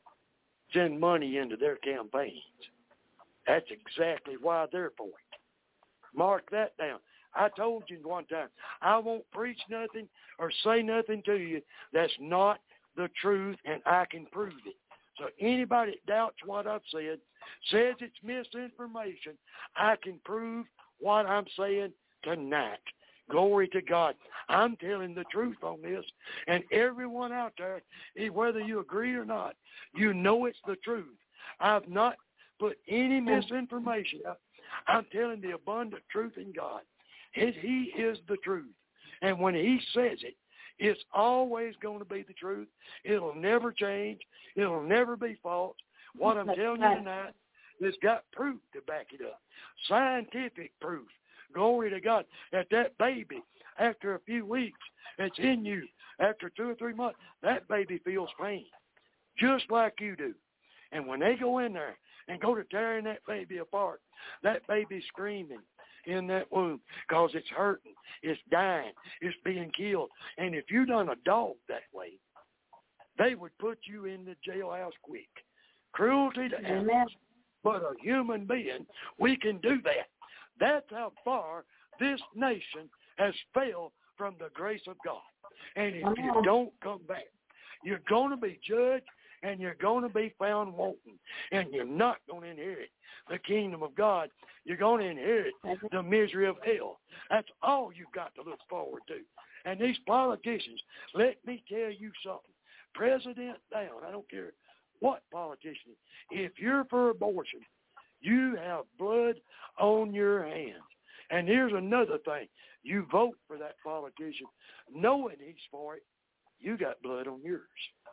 send money into their campaigns. That's exactly why they're for it. Mark that down. I told you one time, I won't preach nothing or say nothing to you that's not the truth, and I can prove it. So anybody that doubts what I've said, says it's misinformation, I can prove what I'm saying tonight. Glory to God. I'm telling the truth on this, and everyone out there, whether you agree or not, you know it's the truth. I've not put any misinformation out. I'm telling the abundant truth in God. He is the truth. And when he says it, it's always going to be the truth. It'll never change. It'll never be false. What I'm telling you tonight has got proof to back it up. Scientific proof. Glory to God. That baby, after a few weeks, it's in you. After 2 or 3 months, that baby feels pain. Just like you do. And when they go in there and go to tearing that baby apart, that baby's screaming in that womb because it's hurting, it's dying, it's being killed. And if you done a dog that way, they would put you in the jailhouse quick. Cruelty to animals. But a human being, we can do that. That's how far this nation has failed from the grace of God. And if you don't come back, you're going to be judged and you're going to be found wanting. And you're not going to inherit the kingdom of God. You're going to inherit the misery of hell. That's all you've got to look forward to. And these politicians, let me tell you something. President down, I don't care what politician, if you're for abortion, you have blood on your hands. And here's another thing. You vote for that politician knowing he's for it, you got blood on yours.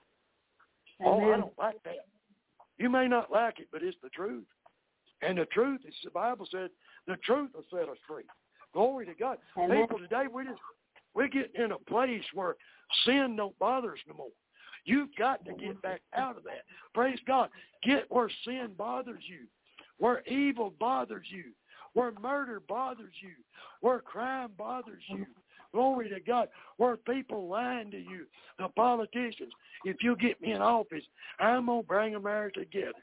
Oh, I don't like that. You may not like it, but it's the truth. And the truth, is, the Bible said, the truth will set us free. Glory to God. People today, we're getting in a place where sin don't bother us no more. You've got to get back out of that. Praise God. Get where sin bothers you, where evil bothers you, where murder bothers you, where crime bothers you. Glory to God. Where people lying to you, the politicians. If you get me in office, I'm going to bring America together.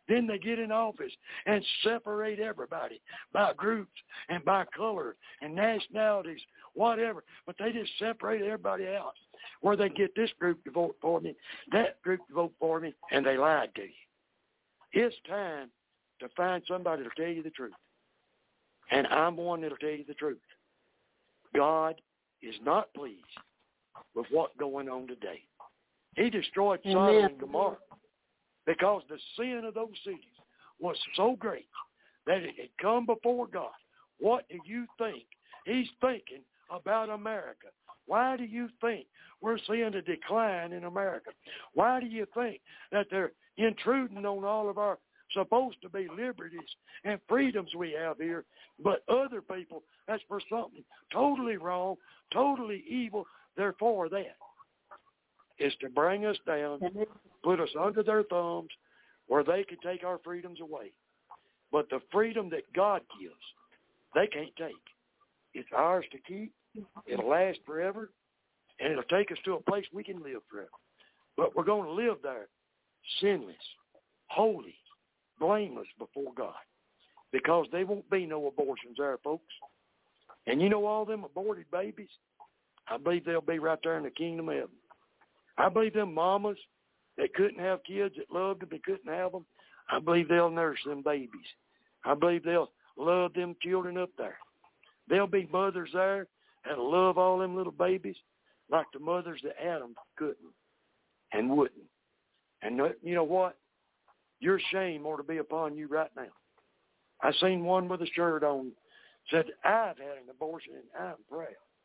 Then they get in office and separate everybody by groups and by color and nationalities, whatever. But they just separate everybody out where they get this group to vote for me, that group to vote for me, and they lied to you. It's time to find somebody to tell you the truth. And I'm one that'll tell you the truth. God is not pleased with what's going on today. He destroyed Sodom and Gomorrah because the sin of those cities was so great that it had come before God. What do you think He's thinking about America? Why do you think we're seeing a decline in America? Why do you think that they're intruding on all of our supposed to be liberties and freedoms we have here, but other people, that's for something totally wrong, totally evil, they're for that. Is to bring us down, put us under their thumbs, where they can take our freedoms away. But the freedom that God gives, they can't take. It's ours to keep. It'll last forever, and it'll take us to a place we can live forever. But we're going to live there sinless, holy, blameless before God, because there won't be no abortions there, folks. And you know all them aborted babies? I believe they'll be right there in the kingdom of heaven. I believe them mamas that couldn't have kids, that loved them, they couldn't have them, I believe they'll nurse them babies. I believe they'll love them children up there. There'll be mothers there that'll love all them little babies like the mothers that Adam couldn't and wouldn't. And you know what? Your shame ought to be upon you right now. I seen one with a shirt on, said, I've had an abortion and I'm proud.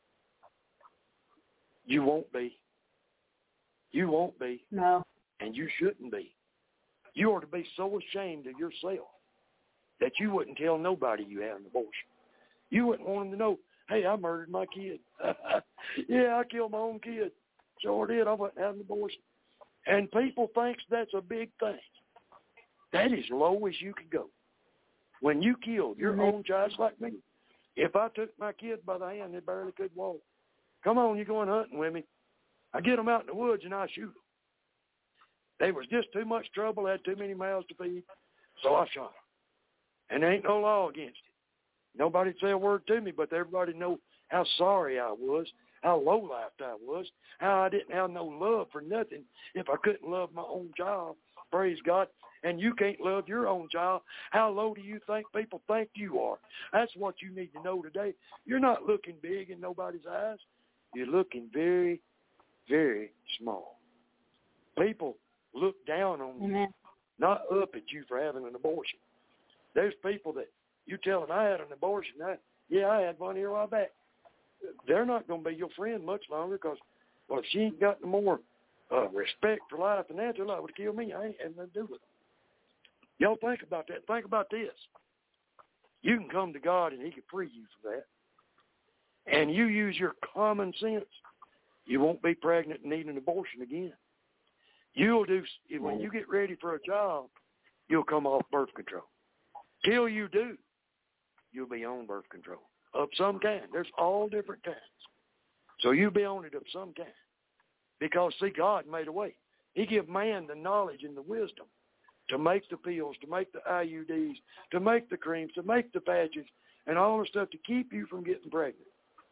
You won't be. You won't be. No. And you shouldn't be. You ought to be so ashamed of yourself that you wouldn't tell nobody you had an abortion. You wouldn't want them to know, hey, I murdered my kid. Yeah, I killed my own kid. Sure did. I wouldn't have an abortion. And people think that's a big thing. That is low as you can go. When you killed your own child, it's like me. If I took my kid by the hand, they barely could walk. Come on, you're going hunting with me. I get them out in the woods and I shoot them. They was just too much trouble, had too many mouths to feed, so I shot them. And there ain't no law against it. Nobody'd say a word to me, but everybody know how sorry I was, how low-lifed I was, how I didn't have no love for nothing if I couldn't love my own child. Praise God. And you can't love your own child. How low do you think people think you are? That's what you need to know today. You're not looking big in nobody's eyes. You're looking very, very small. People look down on you, not up at you for having an abortion. There's people that you tell them, I had an abortion. I had one here a while back. They're not going to be your friend much longer because, well, if she ain't got no more respect for life than that, they're liable to kill me. I ain't having nothing to do with it. Y'all think about that. Think about this. You can come to God and He can free you from that. And you use your common sense, you won't be pregnant and need an abortion again. You'll do, when you get ready for a job, you'll come off birth control. Till you do, you'll be on birth control of some kind. There's all different kinds. So you'll be on it of some kind. Because, see, God made a way. He gave man the knowledge and the wisdom to make the pills, to make the IUDs, to make the creams, to make the patches, and all the stuff to keep you from getting pregnant.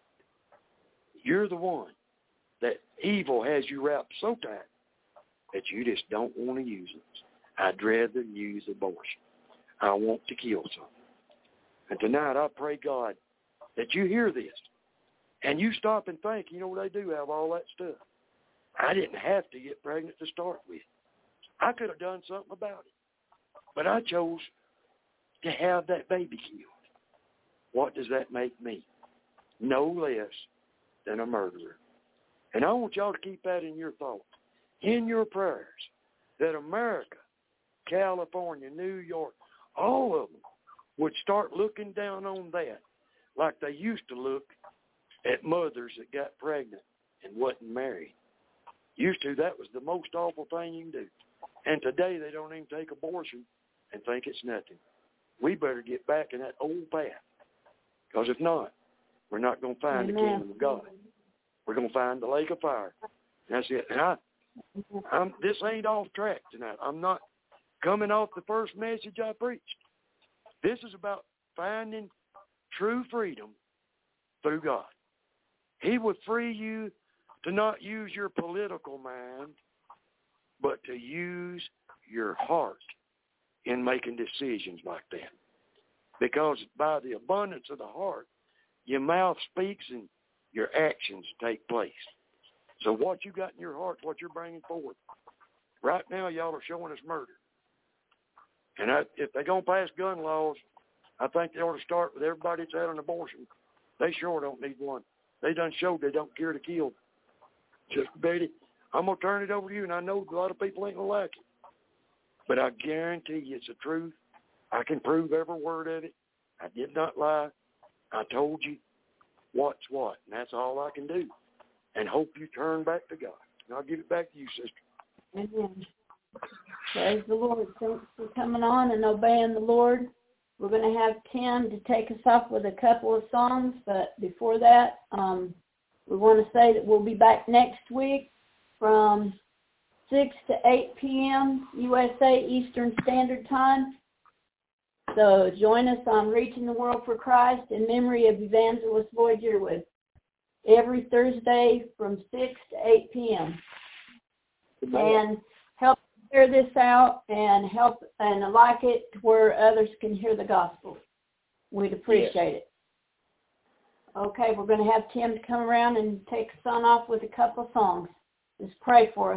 You're the one that evil has you wrapped so tight that you just don't want to use it. I'd rather use abortion. I want to kill something. And tonight I pray, God, that you hear this and you stop and think, you know, they do have all that stuff. I didn't have to get pregnant to start with. I could have done something about it. But I chose to have that baby killed. What does that make me? No less than a murderer. And I want y'all to keep that in your thoughts, in your prayers, that America, California, New York, all of them would start looking down on that like they used to look at mothers that got pregnant and wasn't married. Used to, that was the most awful thing you can do. And today they don't even take abortion and think it's nothing. We better get back in that old path. Because if not, we're not going to find the kingdom of God. We're going to find the lake of fire. And that's it. And this ain't off track tonight. I'm not coming off the first message I preached. This is about finding true freedom through God. He would free you to not use your political mind, but to use your heart in making decisions like that. Because by the abundance of the heart, your mouth speaks and your actions take place. So what you got in your heart, what you're bringing forward. Right now, y'all are showing us murder. And if they're going to pass gun laws, I think they ought to start with everybody that's had an abortion. They sure don't need one. They done showed they don't care to kill. Just, Betty, I'm going to turn it over to you, and I know a lot of people ain't going to like it. But I guarantee you it's the truth. I can prove every word of it. I did not lie. I told you what's what, and that's all I can do. And hope you turn back to God. And I'll give it back to you, sister. Amen. Praise the Lord. Thanks for coming on and obeying the Lord. We're going to have Tim to take us off with a couple of songs, but before that, we want to say that we'll be back next week from 6 to 8 p.m. USA Eastern Standard Time. So join us on Reaching the World for Christ in memory of Evangelist Lloyd Yearwood every Thursday from 6 to 8 p.m. And help share this out and help and like it to where others can hear the gospel. We'd appreciate it. Okay, we're going to have Tim to come around and take us on off with a couple of songs. Just pray for us.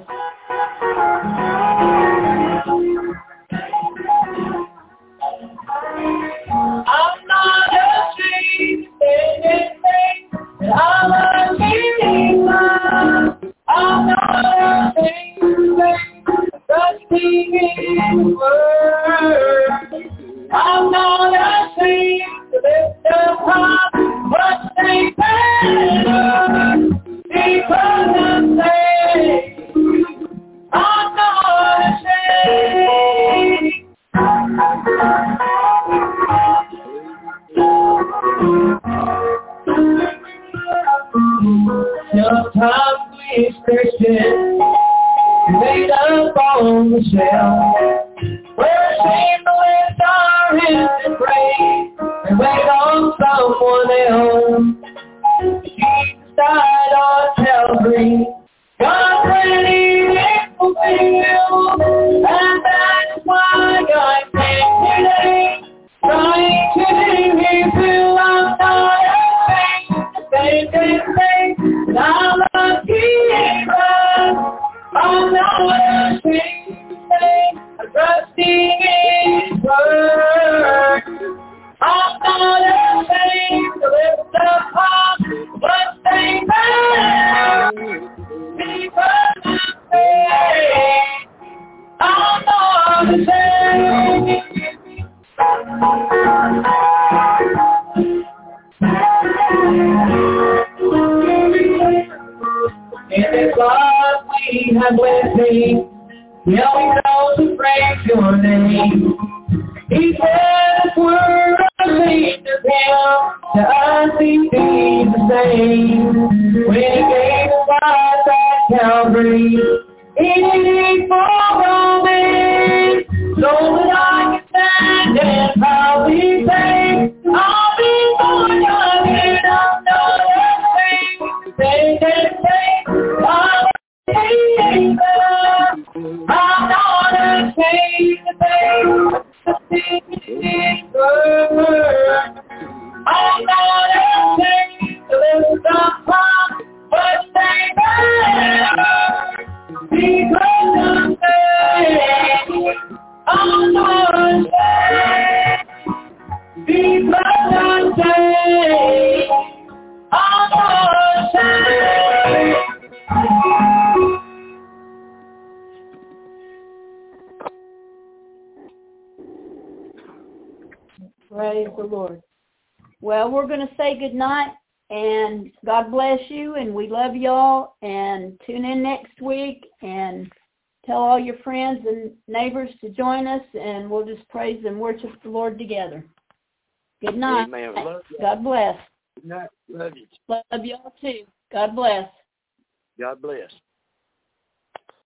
I'm not ashamed to say that I'm a believer. I'm not ashamed to say trusting in His word. I'm not ashamed to lift up high, but stay better because I'm saved. I'm not ashamed. Sometimes we as Christians made up on the shelf. We're ashamed to lift our hands and pray and wait on someone else. Jesus died on Calvary. God's ready to fulfill, and that's why I came today, trying to His will. I'm not ashamed to say that I love Jesus. I'm not ashamed to say I'm trusting in His word. I'm not ashamed to lift up high, but stay back because I'm saved. I'm not ashamed. In this love we have with Thee, yeah, we know to praise Your name. He said His word unleashed of Him, to us He be the same. When He gave His life at Calvary, He did it for all men, so that I can stand and proudly say, I'll be born again. I'm not ashamed to say that I'm a believer. I'm not ashamed to say His word. I'm not ashamed to lift up high, but stay there because I'm saved. I'm not ashamed because I'm saved. I'm not ashamed. Praise the Lord. Well, we're going to say good night, and God bless you, and we love y'all, and tune in next week, and tell all your friends and neighbors to join us, and we'll just praise and worship the Lord together. Good night. Amen. Love you. God bless. Good night. Love you. Love y'all too. God bless. God bless.